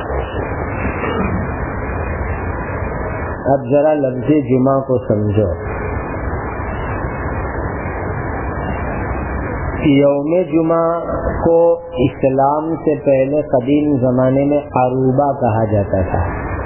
اب ذرا لفظ جمعہ کو سمجھو. یوم جمعہ کو اسلام سے پہلے قدیم زمانے میں عروبہ کہا جاتا تھا.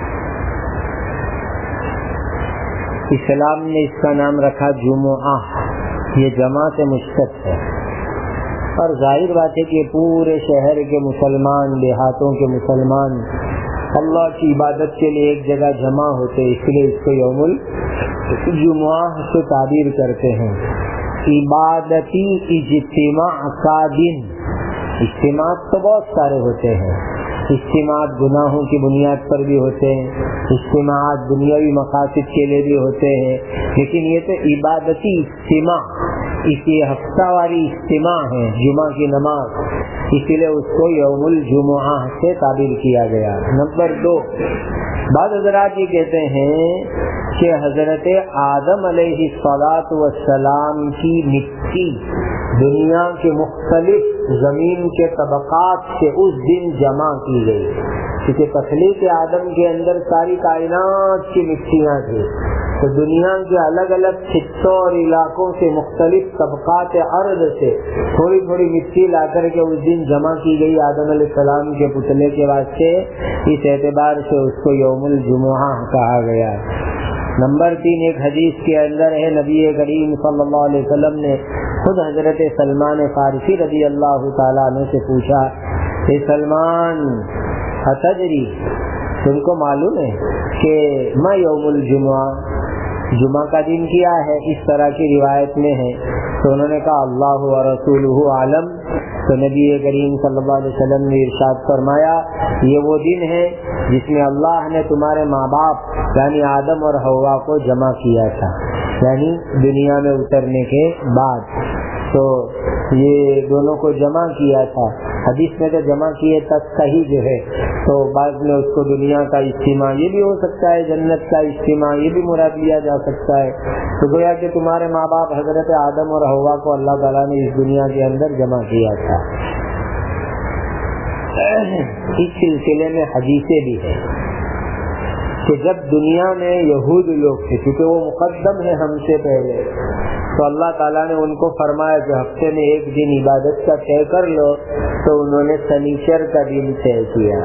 اسلام نے اس کا نام رکھا جمعہ، یہ جمع سے مشتق ہے. اور ظاہر بات ہے کہ پورے شہر کے مسلمان، دیہاتوں کے مسلمان اللہ کی عبادت کے لیے ایک جگہ جمع ہوتے، اس لیے اس کو یوم الجمعہ سے تعبیر کرتے ہیں. عبادتی اجتماع کا دن. اجتماع تو بہت سارے ہوتے ہیں، اجتماعات گناہوں کی بنیاد پر بھی ہوتے ہیں، اجتماعات دنیاوی مقاصد کے لیے بھی ہوتے ہیں، لیکن یہ تو عبادتی اجتماع اسی ہفتہ واری اجتماع ہے جمعہ کی نماز، اسی لیے اس کو یوم الجمعہ سے تعبیر کیا گیا۔ نمبر 2، بعض حضرات یہ کہتے ہیں کہ حضرت آدم علیہ السلام کی مٹی دنیا کے مختلف زمین کے طبقات سے اس دن جمع کی گئی، کیونکہ تخلیق آدم کے اندر ساری کائنات کی مٹیاں تھیں، تو دنیا کے الگ الگ خطوں اور علاقوں سے مختلف طبقات ارض سے تھوڑی تھوڑی مٹی لا کر کے اس دن جمع کی گئی آدم علیہ السلام کے پتلے کے واسطے، اس اعتبار سے اس کو یوم الجمعہ کہا گیا۔ نمبر 3، ایک حدیث کے اندر ہے نبی کریم صلی اللہ علیہ وسلم نے خود حضرت سلمان فارسی رضی اللہ تعالیٰ عنہ سے پوچھا کہ سلمان اتدری، تم کو معلوم ہے کہ ما یوم الجمعہ، جمعہ کا دن کیا ہے؟ اس طرح کی روایت میں ہے، تو انہوں نے کہا اللہ و رسولہ عالم، تو نبی کریم صلی اللہ علیہ وسلم نے ارشاد فرمایا یہ وہ دن ہے جس میں اللہ نے تمہارے ماں باپ یعنی آدم اور حوا کو جمع کیا تھا، یعنی دنیا میں اترنے کے بعد، تو یہ دونوں کو جمع کیا تھا۔ حدیث میں تو جمع کیے تک کا ہی جو ہے، تو بعد میں اس کو دنیا کا اجتماع یہ بھی ہو سکتا ہے، جنت کا اجتماع یہ بھی مراد لیا جا سکتا ہے، تو گویا کہ تمہارے ماں باپ حضرت آدم اور حوا کو اللہ تعالیٰ نے اس دنیا کے اندر جمع کیا تھا۔ اس سلسلے میں حدیثیں بھی ہیں کہ جب دنیا میں یہود لوگ تھے، کیونکہ وہ مقدم ہے ہم سے پہلے، تو اللہ تعالیٰ نے ان کو فرمایا کہ ہفتے میں ایک دن عبادت کا طے کر لو، تو انہوں نے سنیچر کا دن طے کیا،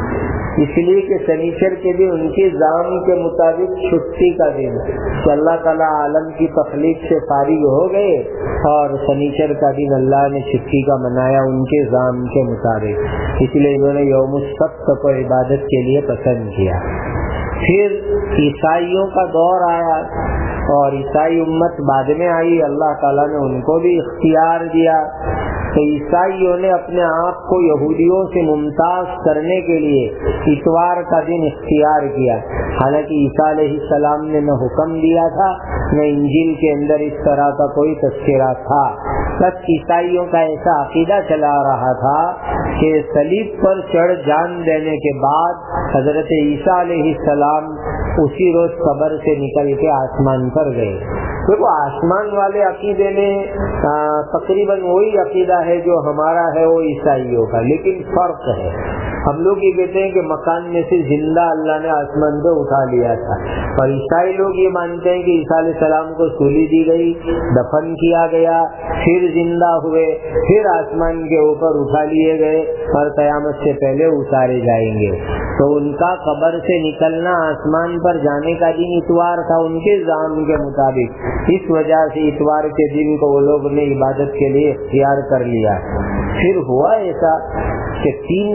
اس لیے کہ سنیچر کے دن ان کے نظام کے مطابق چھٹی کا دن، کہ اللہ تعالیٰ عالم کی تخلیق سے فارغ ہو گئے اور سنیچر کا دن اللہ نے چھٹی کا منایا ان کے نظام کے مطابق، اس لیے انہوں نے یوم السبت کو عبادت کے لیے پسند کیا۔ پھر عیسائیوں کا دور آیا اور عیسائی امت بعد میں آئی، اللہ تعالیٰ نے ان کو بھی اختیار دیا، تو عیسائیوں نے اپنے آپ کو یہودیوں سے ممتاز کرنے کے لیے اتوار کا دن اختیار کیا، حالانکہ عیسیٰ علیہ السلام نے نہ حکم دیا تھا نہ انجیل کے اندر اس طرح کا کوئی تذکرہ تھا، بس عیسائیوں کا ایسا عقیدہ چلا رہا تھا کہ صلیب پر چڑھ جان دینے کے بعد حضرت عیسیٰ علیہ السلام اسی روز قبر سے نکل کے آسمان پر گئے۔ دیکھو آسمان والے عقیدے میں تقریباً وہی عقیدہ ہے جو ہمارا ہے وہ عیسائیوں کا، لیکن فرق ہے۔ ہم لوگ یہ کہتے ہیں کہ مکان میں سے زندہ اللہ نے آسمان پہ اٹھا لیا تھا، اور عیسائی لوگ یہ مانتے ہیں کہ عیسیٰ علیہ السلام کو سولی دی گئی، دفن کیا گیا، پھر زندہ ہوئے، پھر آسمان کے اوپر اٹھا لیے گئے اور قیامت سے پہلے اتارے جائیں گے۔ تو ان کا قبر سے نکلنا آسمان پر جانے کا دن اتوار تھا ان کے نظام کے مطابق، اس وجہ سے اتوار کے دن کو وہ لوگ نے عبادت کے لیے اختیار کر لیا۔ پھر ہوا ایسا کہ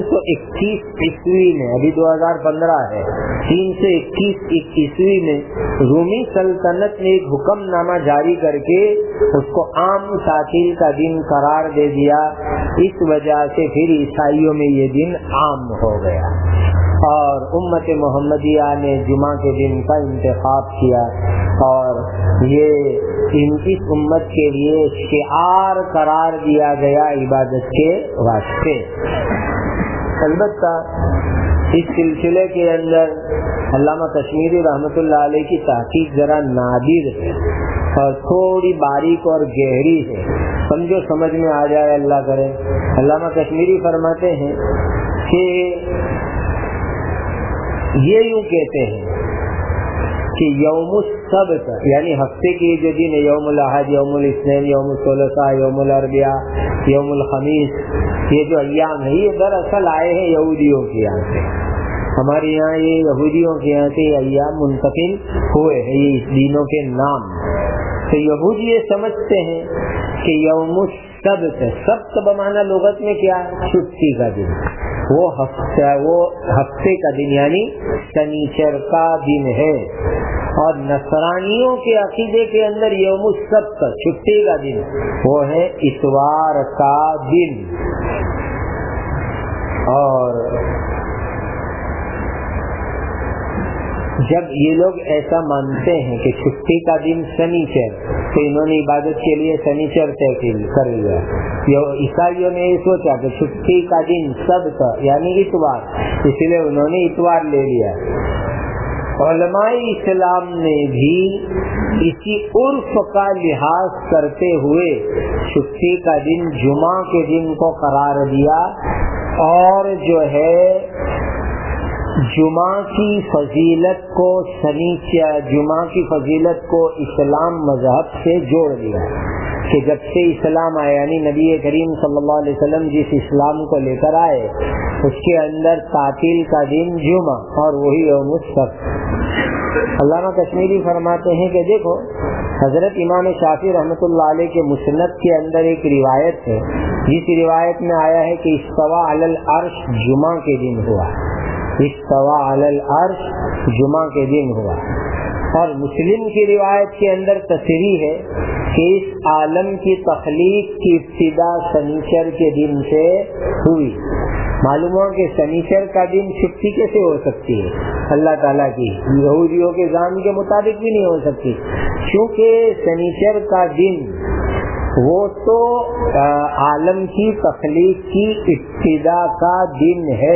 321 عیسوی میں، ابھی 2015 ہے، 321 عیسوی میں رومی سلطنت نے ایک حکم نامہ جاری کر کے اس کو عام تعطیل کا دن قرار دے دیا، اس وجہ سے پھر عیسائیوں میں یہ دن عام ہو گیا، اور امت محمدیہ نے جمعہ کے دن کا انتخاب کیا، اور یہ اس امت کے لیے شعار قرار دیا گیا عبادت کے واسطے۔ البتہ اس سلسلے کے اندر علامہ کشمیری رحمۃ اللہ علیہ کی تحقیق ذرا نادر ہے اور تھوڑی باریک اور گہری ہے، سمجھو سمجھ میں آ جائے اللہ کرے۔ علامہ کشمیری فرماتے ہیں کہ یہ یوں کہتے ہیں کہ یوم السبت یعنی ہفتے کے جو دن ہے، یوم الاحد، یوم الاثنین، یوم الثلاثاء، یوم الاربعاء، یوم الخمیس، یہ جو ایام ہے یہ دراصل آئے ہیں یہودیوں کے یہاں سے، ہمارے یہاں یہ یہودیوں کے یہاں سے ایام منتقل ہوئے ہیں، یہ اس دنوں کے نام۔ تو یہود یہ سمجھتے ہیں کہ یوم السبت، سبت بمعنی لغت میں کیا ہے؟ چھٹی کا دن، وہ ہفتے کا دن یعنی شنیچر کا دن ہے، اور نصرانیوں کے عقیدے کے اندر یوم السبت چھٹی کا دن وہ ہے اتوار کا دن۔ اور جب یہ لوگ ایسا مانتے ہیں کہ چھٹی کا دن شنیچر تو انہوں نے عبادت کے لیے شنیچر طے کر لیا. عیسائیوں نے یہ سوچا کہ چھٹی کا دن سبت یعنی اتوار، اس لیے انہوں نے اتوار لے لیا. علماء اسلام نے بھی اسی عرف کا لحاظ کرتے ہوئے چھٹی کا دن جمعہ کے دن کو قرار دیا، اور جو ہے جمعہ کی فضیلت کو جمعہ کی فضیلت کو اسلام مذہب سے جوڑ دیا کہ جب سے اسلام آیا، یعنی نبی کریم صلی اللہ علیہ وسلم جس اسلام کو لے کر آئے اس کے اندر تعطیل کا دن جمعہ اور وہی یوم السبت. علامہ کشمیری فرماتے ہیں کہ دیکھو حضرت امام شافعی رحمۃ اللہ علیہ کے مسند کے اندر ایک روایت ہے، جس روایت میں آیا ہے کہ استوا علی العرش جمعہ کے دن ہوا، استوا علی العرش جمعہ کے دن ہوا. اور مسلم کی روایت کے اندر تصریح ہے کہ اس عالم کی تخلیق کی ابتدا شنیچر کے دن سے ہوئی. معلوم ہوا کہ شنیچر کا دن چھٹی کیسے ہو سکتی ہے اللہ تعالیٰ کی؟ یہودیوں کے ذہن کے مطابق بھی نہیں ہو سکتی، کیونکہ شنیچر کا دن وہ تو عالم کی تخلیق کی ابتدا کا دن ہے.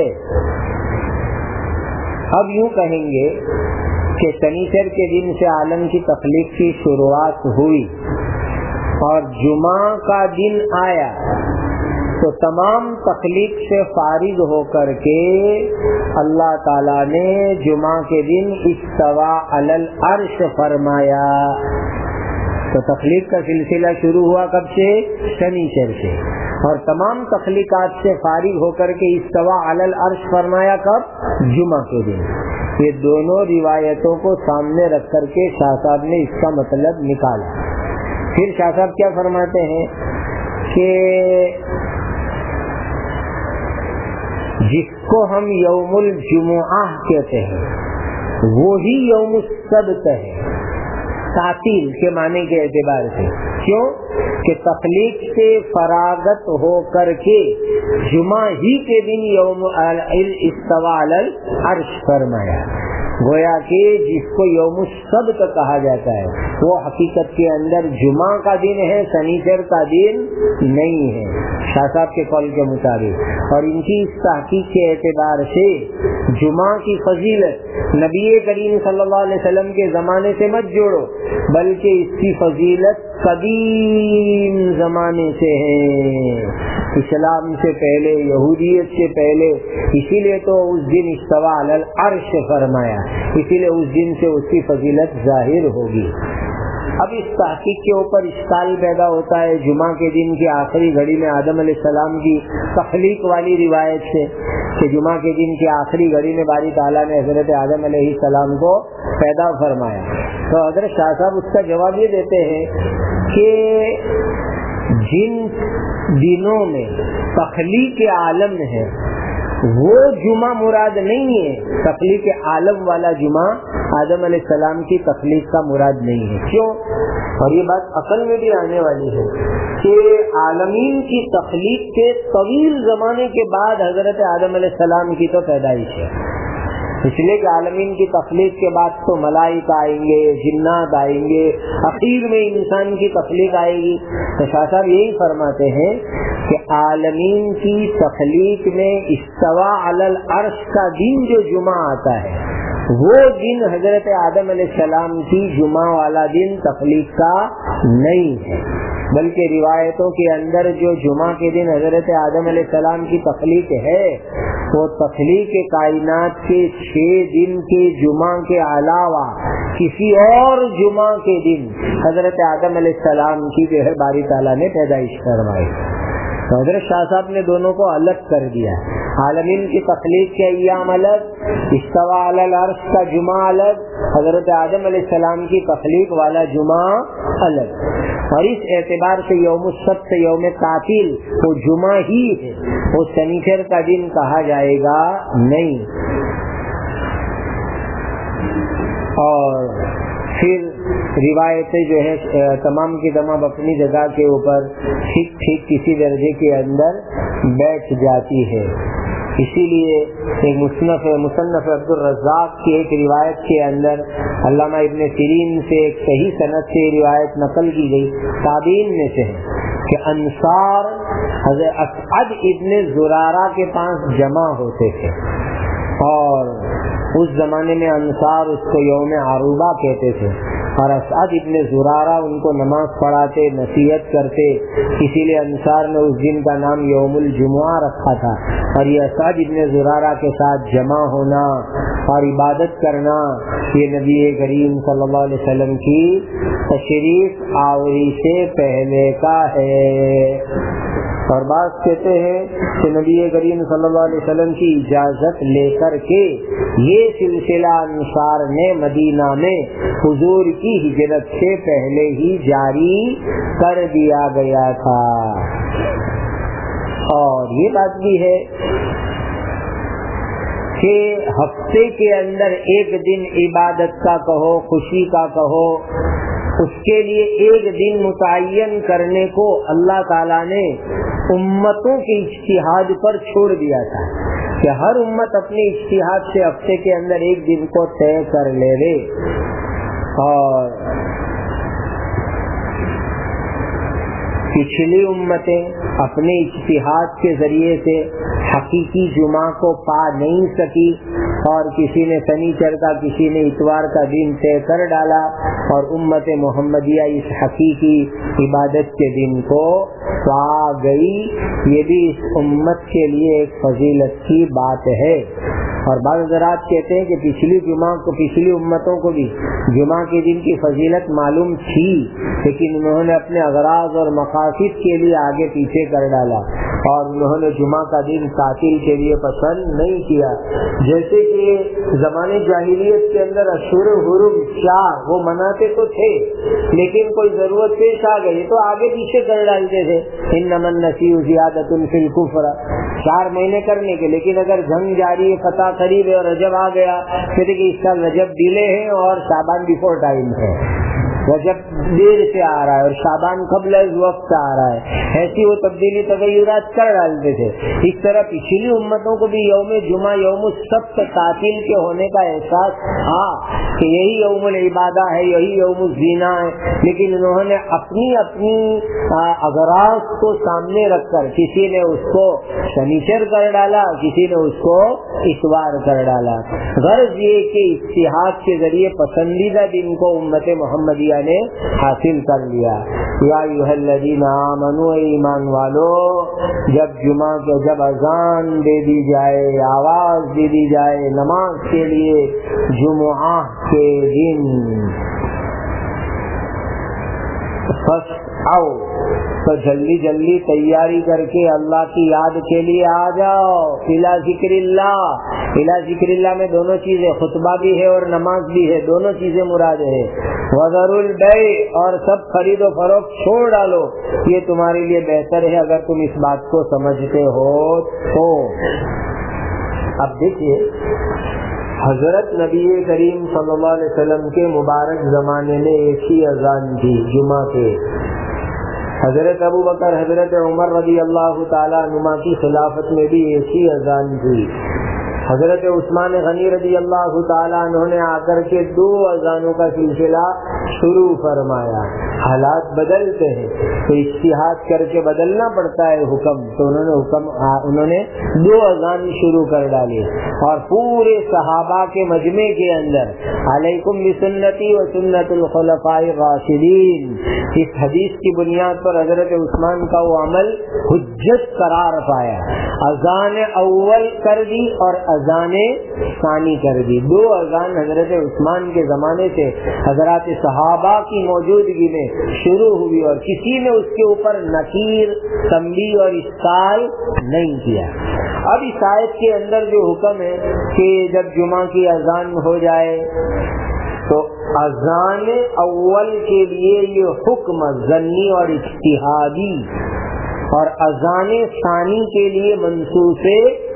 اب یوں کہیں گے کہ شنیچر کے دن سے عالم کی تخلیق کی شروعات ہوئی اور جمعہ کا دن آیا تو تمام تخلیق سے فارغ ہو کر کے اللہ تعالیٰ نے جمعہ کے دن استوا علی العرش فرمایا. تو تخلیق کا سلسلہ شروع ہوا کب سے؟ شنیچر سے. اور تمام تخلیقات سے فارغ ہو کر کے استوا علی العرش فرمایا کب؟ جمعہ کے دن. یہ دونوں روایتوں کو سامنے رکھ کر کے شاہ صاحب نے اس کا مطلب نکالا. پھر شاہ صاحب کیا فرماتے ہیں کہ جس کو ہم یوم الجمعہ کہتے ہیں وہی یوم السبت ہے تعطیل کے معنی کے اعتبار سے. کیوں کہ تخلیق سے فراغت ہو کر کے جمعہ ہی کے دن یوم استوا علی العرش فرمایا. گویا کہ جس کو یوم السبت کہا جاتا ہے وہ حقیقت کے اندر جمعہ کا دن ہے، شنیچر کا دن نہیں ہے شاہ صاحب کے قول کے مطابق. اور ان کی اس تحقیق کے اعتبار سے جمعہ کی فضیلت نبی کریم صلی اللہ علیہ وسلم کے زمانے سے مت جوڑو، بلکہ اس کی فضیلت قدیم زمانے سے ہے، اسلام سے پہلے، یہودیت سے پہلے. اسی لیے تو اس دن استوا علی العرش فرمایا، اسی لیے اس دن سے اس کی فضیلت ظاہر ہوگی. اب اس تحقیق کے اوپر اشکال پیدا ہوتا ہے جمعہ کے دن کی آخری گھڑی میں آدم علیہ السلام کی تخلیق والی روایت سے کہ جمعہ کے دن کی آخری گھڑی میں باری تعالیٰ نے حضرت آدم علیہ السلام کو پیدا فرمایا. تو حضرت شاہ صاحب اس کا جواب یہ دیتے ہیں کہ جن دنوں میں تخلیق عالم ہے وہ جمعہ مراد نہیں ہے. تخلیق عالم والا جمعہ آدم علیہ السلام کی تخلیق کا مراد نہیں ہے. کیوں؟ اور یہ بات عقل میں بھی آنے والی ہے کہ عالمین کی تخلیق کے طویل زمانے کے بعد حضرت آدم علیہ السلام کی تو پیدائش ہے. اس لیے کہ عالمین کی تخلیق کے بعد تو ملائکہ آئیں گے، جنات آئیں گے، اخیر میں انسان کی تخلیق آئے گی. تو شاہ صاحب یہی فرماتے ہیں کہ عالمین کی تخلیق میں استوا علی العرش کا دن جو جمعہ آتا ہے وہ دن حضرت آدم علیہ السلام کی جمعہ والا دن تخلیق کا نہیں ہے، بلکہ روایتوں کے اندر جو جمعہ کے دن حضرت آدم علیہ السلام کی تخلیق ہے وہ تخلیق کائنات کے 6 دن کے جمعہ کے علاوہ کسی اور جمعہ کے دن حضرت آدم علیہ السلام کی جو ہے باری تعالیٰ نے پیدائش فرمائی. تو حضرت شاہ صاحب نے دونوں کو الگ کر دیا. عالمین کی تخلیق کے ایام الگ، استوا علی العرش کا جمعہ الگ، حضرت آدم علیہ السلام کی تخلیق والا جمعہ الگ. اور اس اعتبار سے یوم السبت سے یوم تعطیل وہ جمعہ ہی ہے، وہ شنیچر کا دن کہا جائے گا نہیں. اور پھر روایتیں جو ہے تمام کی تمام اپنی جگہ کے اوپر ٹھیک ٹھیک کسی درجے کے اندر بیٹھ جاتی ہے. اسی لیے ایک مصنف عبدالرزاق کی ایک روایت کے اندر علامہ ابن سیرین سے ایک صحیح سند سے روایت نقل کی گئی، تابعین میں سے ہے کہ انصار حضرت اسعد ابن زرارہ کے پاس جمع ہوتے تھے، اور اس زمانے میں انصار اس کو یوم عروبہ کہتے تھے، اور اسعد ابن زرارہ ان کو نماز پڑھاتے، نصیحت کرتے، اسی لیے انصار نے اس دن کا نام یوم الجمعہ رکھا تھا۔ اور یہ اسعد ابن زرارہ کے ساتھ جمع ہونا اور عبادت کرنا یہ نبی کریم صلی اللہ علیہ وسلم کی تشریف آوری سے پہلے کا ہے۔ اور بعض کہتے ہیں کہ نبی کریم صلی اللہ علیہ وسلم کی اجازت لے کر کے یہ سلسلہ انصار نے مدینہ میں حضور کی ہجرت سے پہلے ہی جاری کر دیا گیا تھا۔ اور یہ بات بھی ہے کہ ہفتے کے اندر ایک دن عبادت کا کہو، خوشی کا کہو، اس کے لیے ایک دن متعین کرنے کو اللہ تعالیٰ نے امتوں کے اجتہاد پر چھوڑ دیا تھا کہ ہر امت اپنے اجتہاد سے ہفتے کے اندر ایک دن کو طے کر لے۔ اور پچھلی امتیں اپنے اجتہاد کے ذریعے سے حقیقی جمعہ کو پا نہیں سکی، اور کسی نے شنیچر کا، کسی نے اتوار کا دن طے کر ڈالا، اور امت محمدیہ اس حقیقی عبادت کے دن کو پا گئی۔ یہ بھی اس امت کے لیے ایک فضیلت کی بات ہے۔ اور بعض حضرات کہتے ہیں کہ پچھلی امتوں کو بھی جمعہ کے دن کی فضیلت معلوم تھی، لیکن انہوں نے اپنے اغراض اور مقاصد کے لیے آگے پیچھے کر ڈالا، اور انہوں نے جمعہ کا دن تعطیل کے لیے پسند نہیں کیا۔ جیسے کہ زمانے جاہلیت کے اندر اشہر حرم 4 وہ مناتے تو تھے، لیکن کوئی ضرورت پیش آ گئی تو آگے پیچھے کر ڈالتے تھے۔ انما النسیء زیادۃ فی الکفر، 4 مہینے کرنے کے، لیکن اگر جنگ جاری ہے، فتح قریب ہے اور رجب آ گیا، پھر کہ اس سال رجب ڈیلے ہے اور شعبان بیفور ٹائم ہے، رجب دیر سے آ رہا ہے اور شعبان قبل از وقت آ رہا ہے، ایسی وہ تبدیلی تغیرات کر ڈالتے تھے۔ اس طرح پچھلی امتوں کو بھی یوم جمعہ، یوم السبت تعطیل کے ہونے کا احساس تھا کہ یہی یوم العبادہ ہے، یہی یوم الزینہ ہے، لیکن انہوں نے اپنی اغراض کو سامنے رکھ کر کسی نے اس کو شنیچر کر ڈالا، کسی نے اس کو اتوار کر ڈالا۔ غرض یہ کہ اجتہاد کے ذریعے پسندیدہ دن کو امت محمدیہ نے حاصل کر لیا۔ یا ایھا الذین آمنوا، ایمان والو، جب اذان دے دی جائے، آواز دے دی جائے نماز کے لیے جمعہ کے دن، فاسعوا، تو جلدی جلدی تیاری کر کے اللہ کی یاد کے لیے آ جاؤ، الی ذکر اللہ۔ الی ذکر اللہ میں دونوں چیزیں، خطبہ بھی ہے اور نماز بھی ہے، دونوں چیزیں مراد ہے۔ وذروا البیع، اور سب خرید و فروخت چھوڑ ڈالو، یہ تمہارے لیے بہتر ہے اگر تم اس بات کو سمجھتے ہو تو۔ اب دیکھیے، حضرت نبی کریم صلی اللہ علیہ وسلم کے مبارک زمانے میں ایک ہی اذان تھی جمعہ کے۔ حضرت ابو بکر، حضرت عمر رضی اللہ تعالیٰ عنہما کی خلافت میں بھی ایک ہی اذان تھی۔ حضرت عثمان غنی رضی اللہ تعالیٰ عنہ نے آ کر کے 2 اذانوں کا سلسلہ شروع فرمایا۔ حالات بدلتے ہیں تو اجتہاد کر کے بدلنا پڑتا ہے حکم، تو انہوں نے 2 اذان شروع کر ڈالی، اور پورے صحابہ کے مجمع کے اندر علیکم بسنتی و سنت الخلفاء الراشدین، اس حدیث کی بنیاد پر حضرت عثمان کا وہ عمل حجت قرار پایا۔ اذان اول کر دی اور اذان ثانی کر دی، 2 اذان حضرت عثمان کے زمانے سے حضرات صحابہ کی موجودگی میں شروع ہوئی، اور کسی نے اس کے اوپر نکیر، تنبیہ اور اشکال نہیں کیا۔ اب اس آیت کے اندر جو حکم ہے کہ جب جمعہ کی اذان ہو جائے تو اذان اول کے لیے یہ حکم ظنی اور اجتہادی، اور اذان ثانی کے لیے منصوص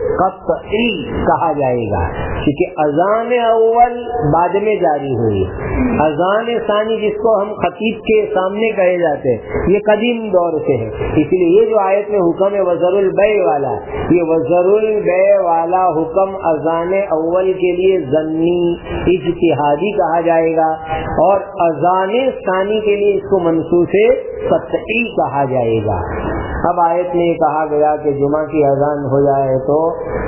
قطعی کہا جائے گا، کیونکہ اذان اول بعد میں جاری ہوئی، اذان ثانی جس کو ہم خطیب کے سامنے کہے جاتے ہیں یہ قدیم دور سے ہے، اس لیے یہ جو آیت میں حکم ہے وزر البیع والا، یہ وزر البیع والا حکم اذان اول کے لیے ضمنی اجتہادی کہا جائے گا، اور اذان ثانی کے لیے اس کو منسوخ قطعی کہا جائے گا۔ اب آیت میں کہا گیا کہ جمعہ کی اذان ہو جائے تو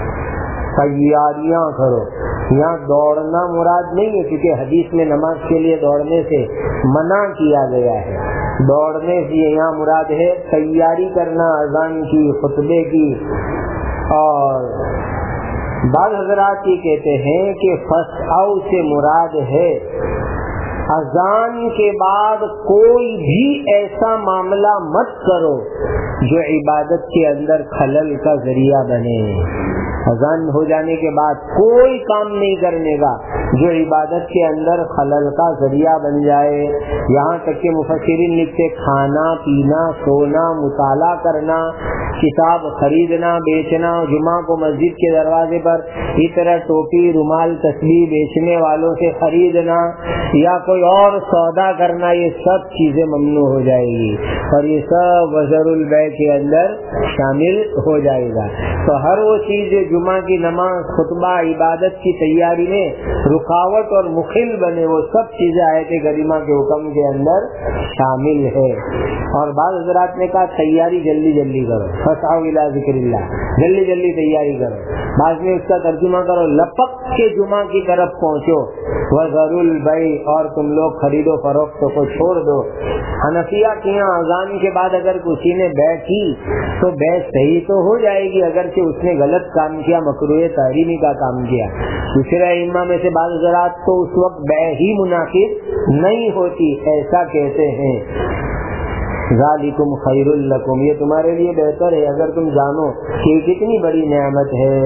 تیاریاں کرو، یہاں دوڑنا مراد نہیں ہے، کیونکہ حدیث میں نماز کے لیے دوڑنے سے منع کیا گیا ہے، دوڑنے سے یہاں مراد ہے تیاری کرنا اذان کی، خطبے کی۔ اور بعض حضرات یہ کہتے ہیں کہ فسعوا سے مراد ہے اذان کے بعد کوئی بھی ایسا معاملہ مت کرو جو عبادت کے اندر خلل کا ذریعہ بنے، اذان ہو جانے کے بعد کوئی کام نہیں کرنے کا جو عبادت کے اندر خلل کا ذریعہ بن جائے، یہاں تک کہ مفسرین لکھتے کھانا پینا سونا مطالعہ کرنا کتاب خریدنا بیچنا، جمعہ کو مسجد کے دروازے پر اس طرح ٹوپی رومال تسبیح بیچنے والوں سے خریدنا یا کوئی اور سودا کرنا، یہ سب چیزیں ممنوع ہو جائے گی اور یہ سب وزر البیع کے اندر شامل ہو جائے گا۔ تو ہر وہ چیز جو جمعہ کی نماز خطبہ عبادت کی تیاری میں رکاوٹ اور مخل بنے وہ سب چیزیں آیت کریمہ کے حکم کے اندر شامل ہے۔ اور بعض حضرات نے کہا تیاری جلدی جلدی کرو، فسعوا الی ذکر اللہ، جلدی جلدی تیاری کرو، بعض میں اس کا ترجمہ کرو لپک کے جمعہ کی طرف پہنچو، وذروا البیع، اور تم لوگ خرید و فروخت کو چھوڑ دو۔ حنفیہ کے یہاں اذان کے بعد اگر کسی نے بیع کی تو بیع صحیح تو ہو جائے گی اگرچہ اس نے غلط کام کیا، مکروہ تحریمی کا کام کیا۔ دوسرے ائمہ میں سے بعض حضرات تو اس وقت بیع ہی منعقد نہیں ہوتی، ایسا کہتے ہیں ذالکم خیر لکم، یہ تمہارے لیے بہتر ہے اگر تم جانو کہ یہ کتنی بڑی نعمت ہے۔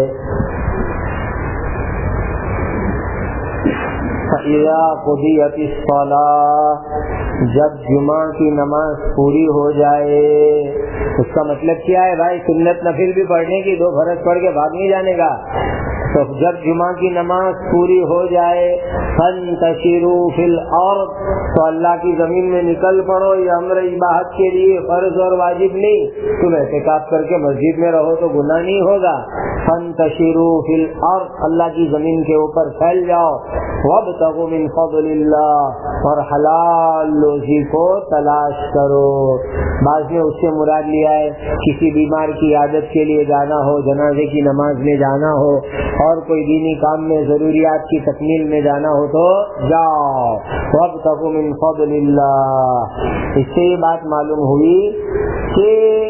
فَإِذَا قُضِيَتِ الصَّلَاةُ، جب جمعہ کی نماز پوری ہو جائے، اس کا مطلب کیا ہے بھائی؟ سنت نفل بھی پڑھنے کی، 2 فرض پڑھ کے بھاگ نہیں جانے کا۔ تو جب جمعہ کی نماز پوری ہو جائے فَانْتَشِرُوا فِي الْأَرْضِ، تو اللہ کی زمین میں نکل پڑو، یہ امر اباحت کے لیے فرض اور واجب نہیں، تم اعتکاف کر کے مسجد میں رہو تو گناہ نہیں ہوگا۔ فَانْتَشِرُوا فِي الْأَرْضِ، اللہ کی زمین کے اوپر پھیل جاؤ، وَابْتَغُوا مِنْ فَضْلِ اللَّهِ، اور حلال روزی کو تلاش کرو۔ بعض نے اس سے مراد لیا ہے کسی بیمار کی عادت کے لیے جانا ہو، جنازے کی نماز میں جانا ہو، اور کوئی دینی کام میں ضروریات کی تکمیل میں جانا ہو تو جاؤ۔ وَابْتَغُوا مِنْ فَضْلِ اللَّهِ، اس سے یہ بات معلوم ہوئی کہ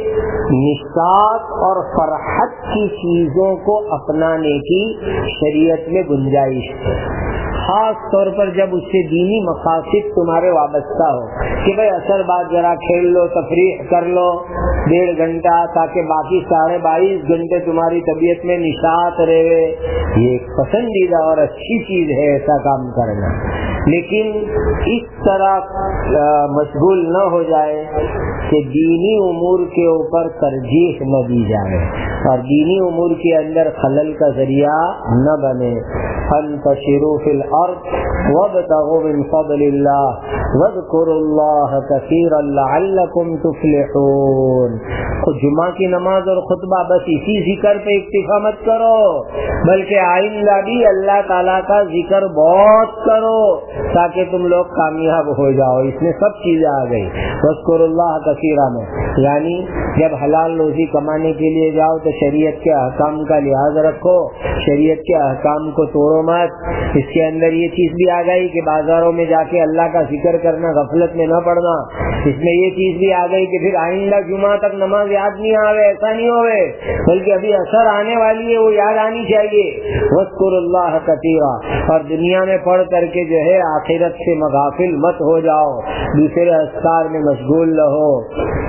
نشاط اور فرحت کی چیزوں کو اپنانے کی شریعت میں گنجائش ہے، خاص طور پر جب اس سے دینی مقاصد تمہارے وابستہ ہو کہ بھئی اثر بعد ذرا کھیل لو، تفریح کر لو 1.5 گھنٹہ، تاکہ باقی 22.5 گھنٹے تمہاری طبیعت میں نشاط رہے، یہ ایک پسندیدہ اور اچھی چیز ہے ایسا کام کرنا۔ لیکن اس طرح مشغول نہ ہو جائے کہ دینی امور کے اوپر ترجیح نہ دی جائے اور دینی امور کے اندر خلل کا ذریعہ نہ بنے۔ فَانْتَشِرُوا فِي الْأَرْضِ وَابْتَغُوا مِنْ فَضْلِ اللَّهِ وَاذْكُرُوا اللَّهَ كَثِيرًا لَعَلَّكُمْ تُفْلِحُونَ۔ تو جمعہ کی نماز اور خطبہ بس اسی ذکر پہ اکتفا مت کرو، بلکہ آئندہ بھی اللہ تعالیٰ کا ذکر بہت کرو تاکہ تم لوگ کامیاب ہو جاؤ۔ اس میں سب چیزیں آ گئی۔ وَاذْكُرُوا اللَّهَ كَثِيرًا میں یعنی جب حلال روزی کمانے کے لیے جاؤ تو شریعت کے احکام کا لحاظ رکھو، شریعت کے احکام کو توڑو مت۔ اس کے اندر یہ چیز بھی آ گئی کہ بازاروں میں جا کے اللہ کا ذکر کرنا، غفلت میں نہ پڑنا۔ اس میں یہ چیز بھی آ گئی کہ پھر آئندہ جمعہ تک نماز یاد نہیں آوے، ایسا نہیں ہوئے، بلکہ ابھی اثر آنے والی ہے وہ یاد آنی چاہیے۔ وَاذْكُرُوا اللَّهَ كَثِيرًا، اور دنیا میں پڑھ کر کے جو ہے آخرت سے مغافل مت ہو جاؤ، دوسرے اذکار میں مشغول رہو۔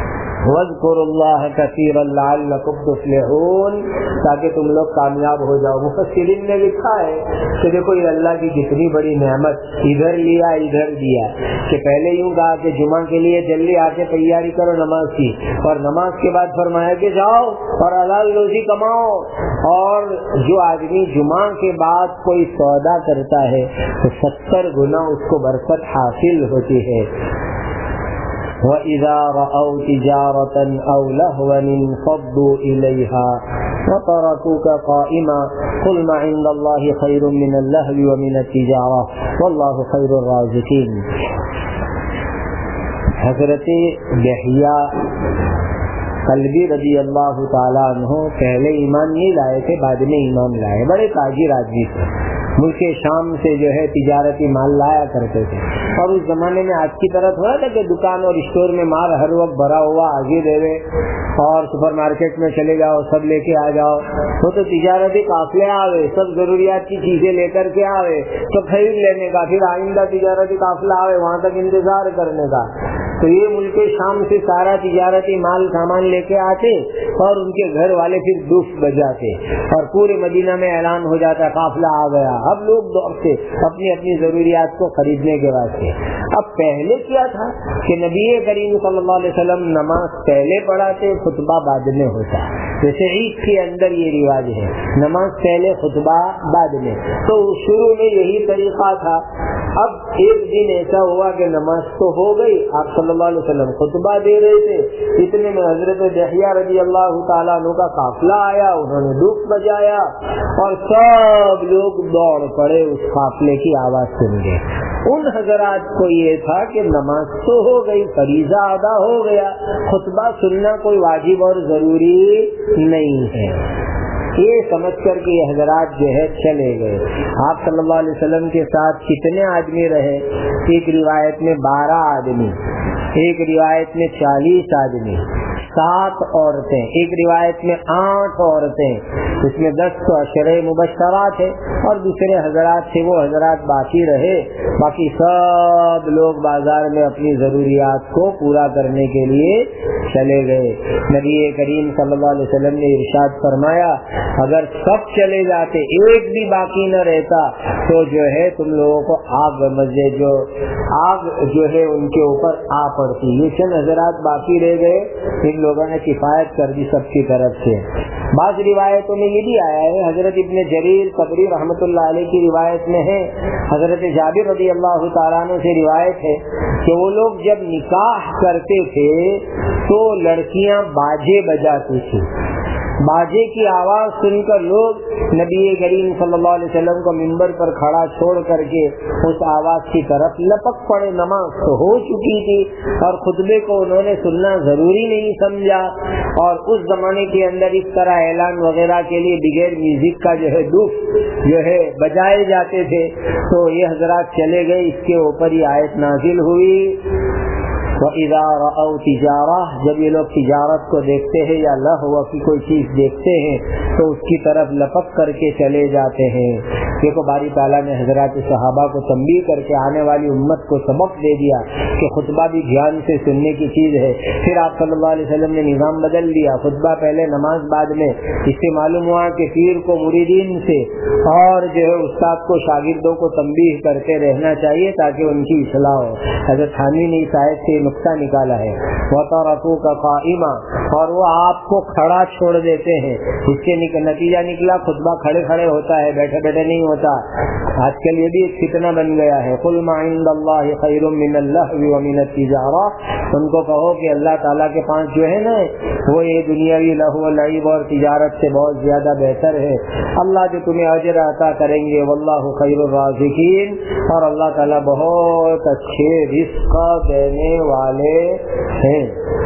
وَاذْكُرُوا اللَّهَ كَثِيرًا لَعَلَّكُمْ تُفْلِحُونَ، تاکہ تم لوگ کامیاب ہو جاؤ۔ مفسرین نے لکھا ہے کہ دیکھو یہ اللہ کی کتنی بڑی نعمت، ادھر لیا ادھر دیا، کہ پہلے یوں کہا کہ جمعہ کے لیے جلدی آ کے تیاری کرو نماز کی، اور نماز کے بعد فرمایا کہ جاؤ اور حلال روزی کماؤ۔ اور جو آدمی جمعہ کے بعد کوئی سودا کرتا ہے تو 70 گنا اس کو برکت حاصل ہوتی ہے۔ وَإِذَا رَأَوْا تِجَارَةً أَوْ لَهْوًا انفَضُّوا إِلَيْهَا وَتَرَكُوكَ قَائِمًا قُلْ مَا عِندَ اللَّهِ خَيْرٌ مِّنَ اللَّهْوِ وَمِنَ التِّجَارَةِ وَاللَّهُ خَيْرُ الرَّازِقِينَ۔ حضرت یحییٰ کلبی رضی اللہ تعالیٰ عنہ پہلے ایمان نہیں لائے تھے، بعد میں ایمان لائے۔ بڑے تاجر آدمی تھے، ملک شام سے جو ہے تجارتی مال لایا کرتے تھے، اور اس زمانے میں آج کی طرح تھوڑا تھا کہ دکان اور اسٹور میں مال ہر وقت بھرا ہوا آگے دے دے اور سپر مارکیٹ میں چلے جاؤ سب لے کے آ جاؤ۔ وہ تو تجارتی قافلے آوے، سب ضروریات کی چیزیں لے کر کے آوے تو خرید لینے کا، پھر آئندہ تجارتی قافلہ آوے وہاں تک انتظار کرنے کا۔ تو یہ ملک شام سے سارا تجارتی مال سامان لے کے آتے اور ان کے گھر والے پھر دف بجاتے اور پورے مدینہ میں اعلان ہو جاتا قافلہ آ گیا۔ اب لوگ دوڑتے اپنی اپنی ضروریات کو خریدنے کے واسطے۔ اب پہلے کیا تھا کہ نبی کریم صلی اللہ علیہ وسلم نماز پہلے پڑھاتے، خطبہ بعد میں ہوتا، جیسے عید کے اندر یہ رواج ہے، نماز پہلے خطبہ بعد میں۔ تو شروع میں یہی طریقہ تھا۔ اب ایک دن ایسا ہوا کہ نماز تو ہو گئی، آپ صلی اللہ علیہ وسلم خطبہ دے رہے تھے، اتنے میں حضرت یحییٰ رضی اللہ تعالیٰ عنہ کا قافلہ آیا، انہوں نے دف بجایا اور سب لوگ دوڑ پڑے اس قافلے کی آواز سن کے۔ ان حضرات کو یہ تھا کہ نماز تو ہو گئی، فریضہ ادا ہو گیا، خطبہ سننا کوئی واجب اور ضروری نہیں ہے، یہ سمجھ کر کے یہ حضرات جو ہے چلے گئے۔ آپ صلی اللہ علیہ وسلم کے ساتھ کتنے آدمی رہے؟ ایک روایت میں 12 آدمی، ایک روایت میں 40 آدمی، 7 عورتیں، ایک روایت میں 8 عورتیں، اس میں 10 تو عشرہ مبشرات ہے اور دوسرے حضرات تھے، وہ حضرات باقی رہے، باقی سب لوگ بازار میں اپنی ضروریات کو پورا کرنے کے لیے چلے گئے۔ نبی کریم صلی اللہ علیہ وسلم نے ارشاد فرمایا اگر سب چلے جاتے ایک بھی باقی نہ رہتا تو جو ہے تم لوگوں کو آگ جو ہے ان کے اوپر آ پڑتی۔ یہ چند حضرات باقی رہ گئے، ان لوگوں نے کفایت کر دی سب کی طرف سے۔ بعض روایتوں میں یہ بھی آیا ہے، حضرت ابن جریر طبری رحمۃ اللہ علیہ کی روایت میں ہے، حضرت جابر رضی اللہ تعالیٰ عنہ سے روایت ہے کہ وہ لوگ جب نکاح کرتے تھے تو لڑکیاں باجے بجاتی تھی، باجے کی آواز سن کر لوگ نبی کریم صلی اللہ علیہ وسلم کو منبر پر کھڑا چھوڑ کر کے اس آواز کی طرف لپک پڑے۔ نماز تو ہو چکی تھی اور خطبے کو انہوں نے سننا ضروری نہیں سمجھا، اور اس زمانے کے اندر اس طرح اعلان وغیرہ کے لیے بغیر میوزک کا جو ہے دف جو ہے بجائے جاتے تھے، تو یہ حضرات چلے گئے، اس کے اوپر یہ آیت نازل ہوئی وَإِذَا رَأَوْا تِجَارَةً، جب یہ لوگ تجارت کو دیکھتے ہیں یا لہو کی کوئی چیز دیکھتے ہیں تو اس کی طرف لپک کر کے چلے جاتے ہیں۔ دیکھو باری تعالیٰ نے حضرات صحابہ کو تنبیہ کر کے آنے والی امت کو سبق دے دیا کہ خطبہ بھی دھیان سے سننے کی چیز ہے۔ پھر آپ صلی اللہ علیہ وسلم نے نظام بدل دیا، خطبہ پہلے نماز بعد میں۔ اس سے معلوم ہوا کہ پیر کو مریدین سے اور جو ہے استاد کو شاگردوں کو تنبیہ کرتے رہنا چاہیے تاکہ ان کی اصلاح ہو۔ حضرت تھانوی نے اس آیت سے نقطہ نکالا ہے وَتَرَكُوكَ قَائِمًا، اور وہ آپ کو کھڑا چھوڑ دیتے ہیں۔ اس سے نتیجہ نکلا خطبہ کھڑے کھڑے ہوتا ہے، بیٹھے بیٹھے نہیں ہوتا۔ آج کل یہ بھی ایک فتنہ بن گیا ہے، قُلْ مَا عِندَ اللَّهِ خَيْرٌ مِّنَ اللَّهْوِ وَمِنَ التِّجَارَةِ، ان کو کہو کہ اللہ تعالیٰ کے پاس جو ہے نا وہ یہ دنیاوی لہو و لعب اور تجارت سے بہت زیادہ بہتر ہے، اللہ جو تمہیں اجر عطا کریں گے، واللہ خیر الرازقین، اور اللہ تعالیٰ بہت اچھے رزق دینے والے ہیں۔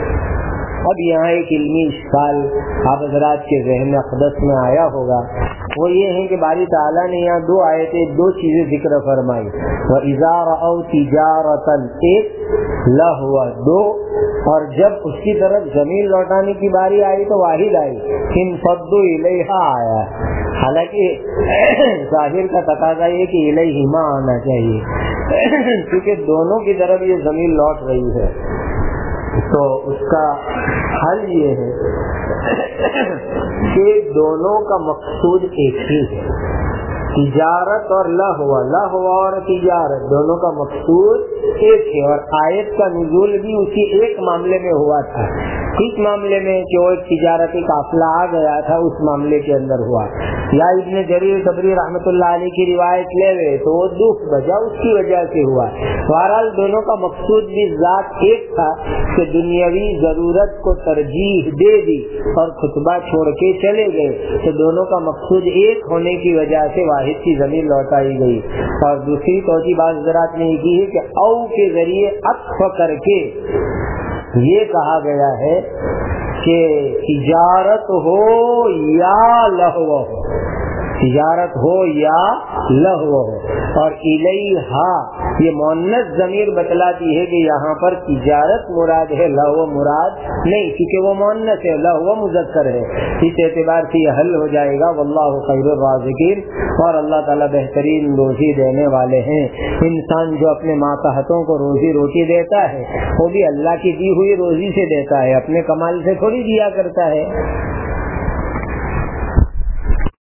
اب یہاں ایک علمی اشکال آپ حضرات کے ذہن اقدس میں آیا ہوگا، وہ یہ ہے کہ باری تعالیٰ نے یہاں 2 آیتیں 2 چیزیں ذکر فرمائی، وَإِذَا رَأَوْا تِجَارَةً ایک، لَهْوَ 2، اور جب اس کی طرف زمین لوٹانے کی باری آئی تو واحد آئی، انفضوا الیہا آیا۔ حالانکہ ظاہر کا تقاضا یہ کہ الیہما آنا چاہیے کیونکہ دونوں کی طرف یہ زمین لوٹ رہی ہے۔ تو اس کا حل یہ ہے کہ دونوں کا مقصود ایک ہی ہے، تجارت اور لہو اور تجارت دونوں کا مقصود ایک ہے، اور آیت کا نزول بھی اسی ایک معاملے میں ہوا تھا، اس معاملے میں کہ وہ ایک تجارتی قافلہ آ گیا تھا، اس معاملے کے اندر ہوا، یا ابن جریر طبری رحمۃ اللہ علیہ کی روایت لے گئے تو وہ دکھ بجا اس کی وجہ سے ہوا۔ بہرحال دونوں کا مقصود بھی ذات ایک تھا کہ دنیاوی ضرورت کو ترجیح دے دی اور خطبہ چھوڑ کے چلے گئے، تو دونوں کا مقصود ایک ہونے کی وجہ سے واحد کی زمین لوٹائی گئی۔ اور دوسری توجہ بعض حضرات نے یہ کی ہے کہ او کے ذریعے عطف کر کے یہ کہا گیا ہے کہ تجارت ہو یا لہو ہو، تجارت ہو یا لہو ہو، اور الیہا یہ مؤنث ضمیر بتلاتی ہے کہ یہاں پر تجارت مراد ہے، لہو مراد نہیں، کیونکہ وہ مؤنث ہے، لہو مذکر ہے، اس اعتبار سے یہ حل ہو جائے گا۔ واللہ خیر الرازقین، اور اللہ تعالیٰ بہترین روزی دینے والے ہیں۔ انسان جو اپنے ماتحتوں کو روزی روٹی دیتا ہے وہ بھی اللہ کی دی ہوئی روزی سے دیتا ہے، اپنے کمال سے تھوڑی دیا کرتا ہے۔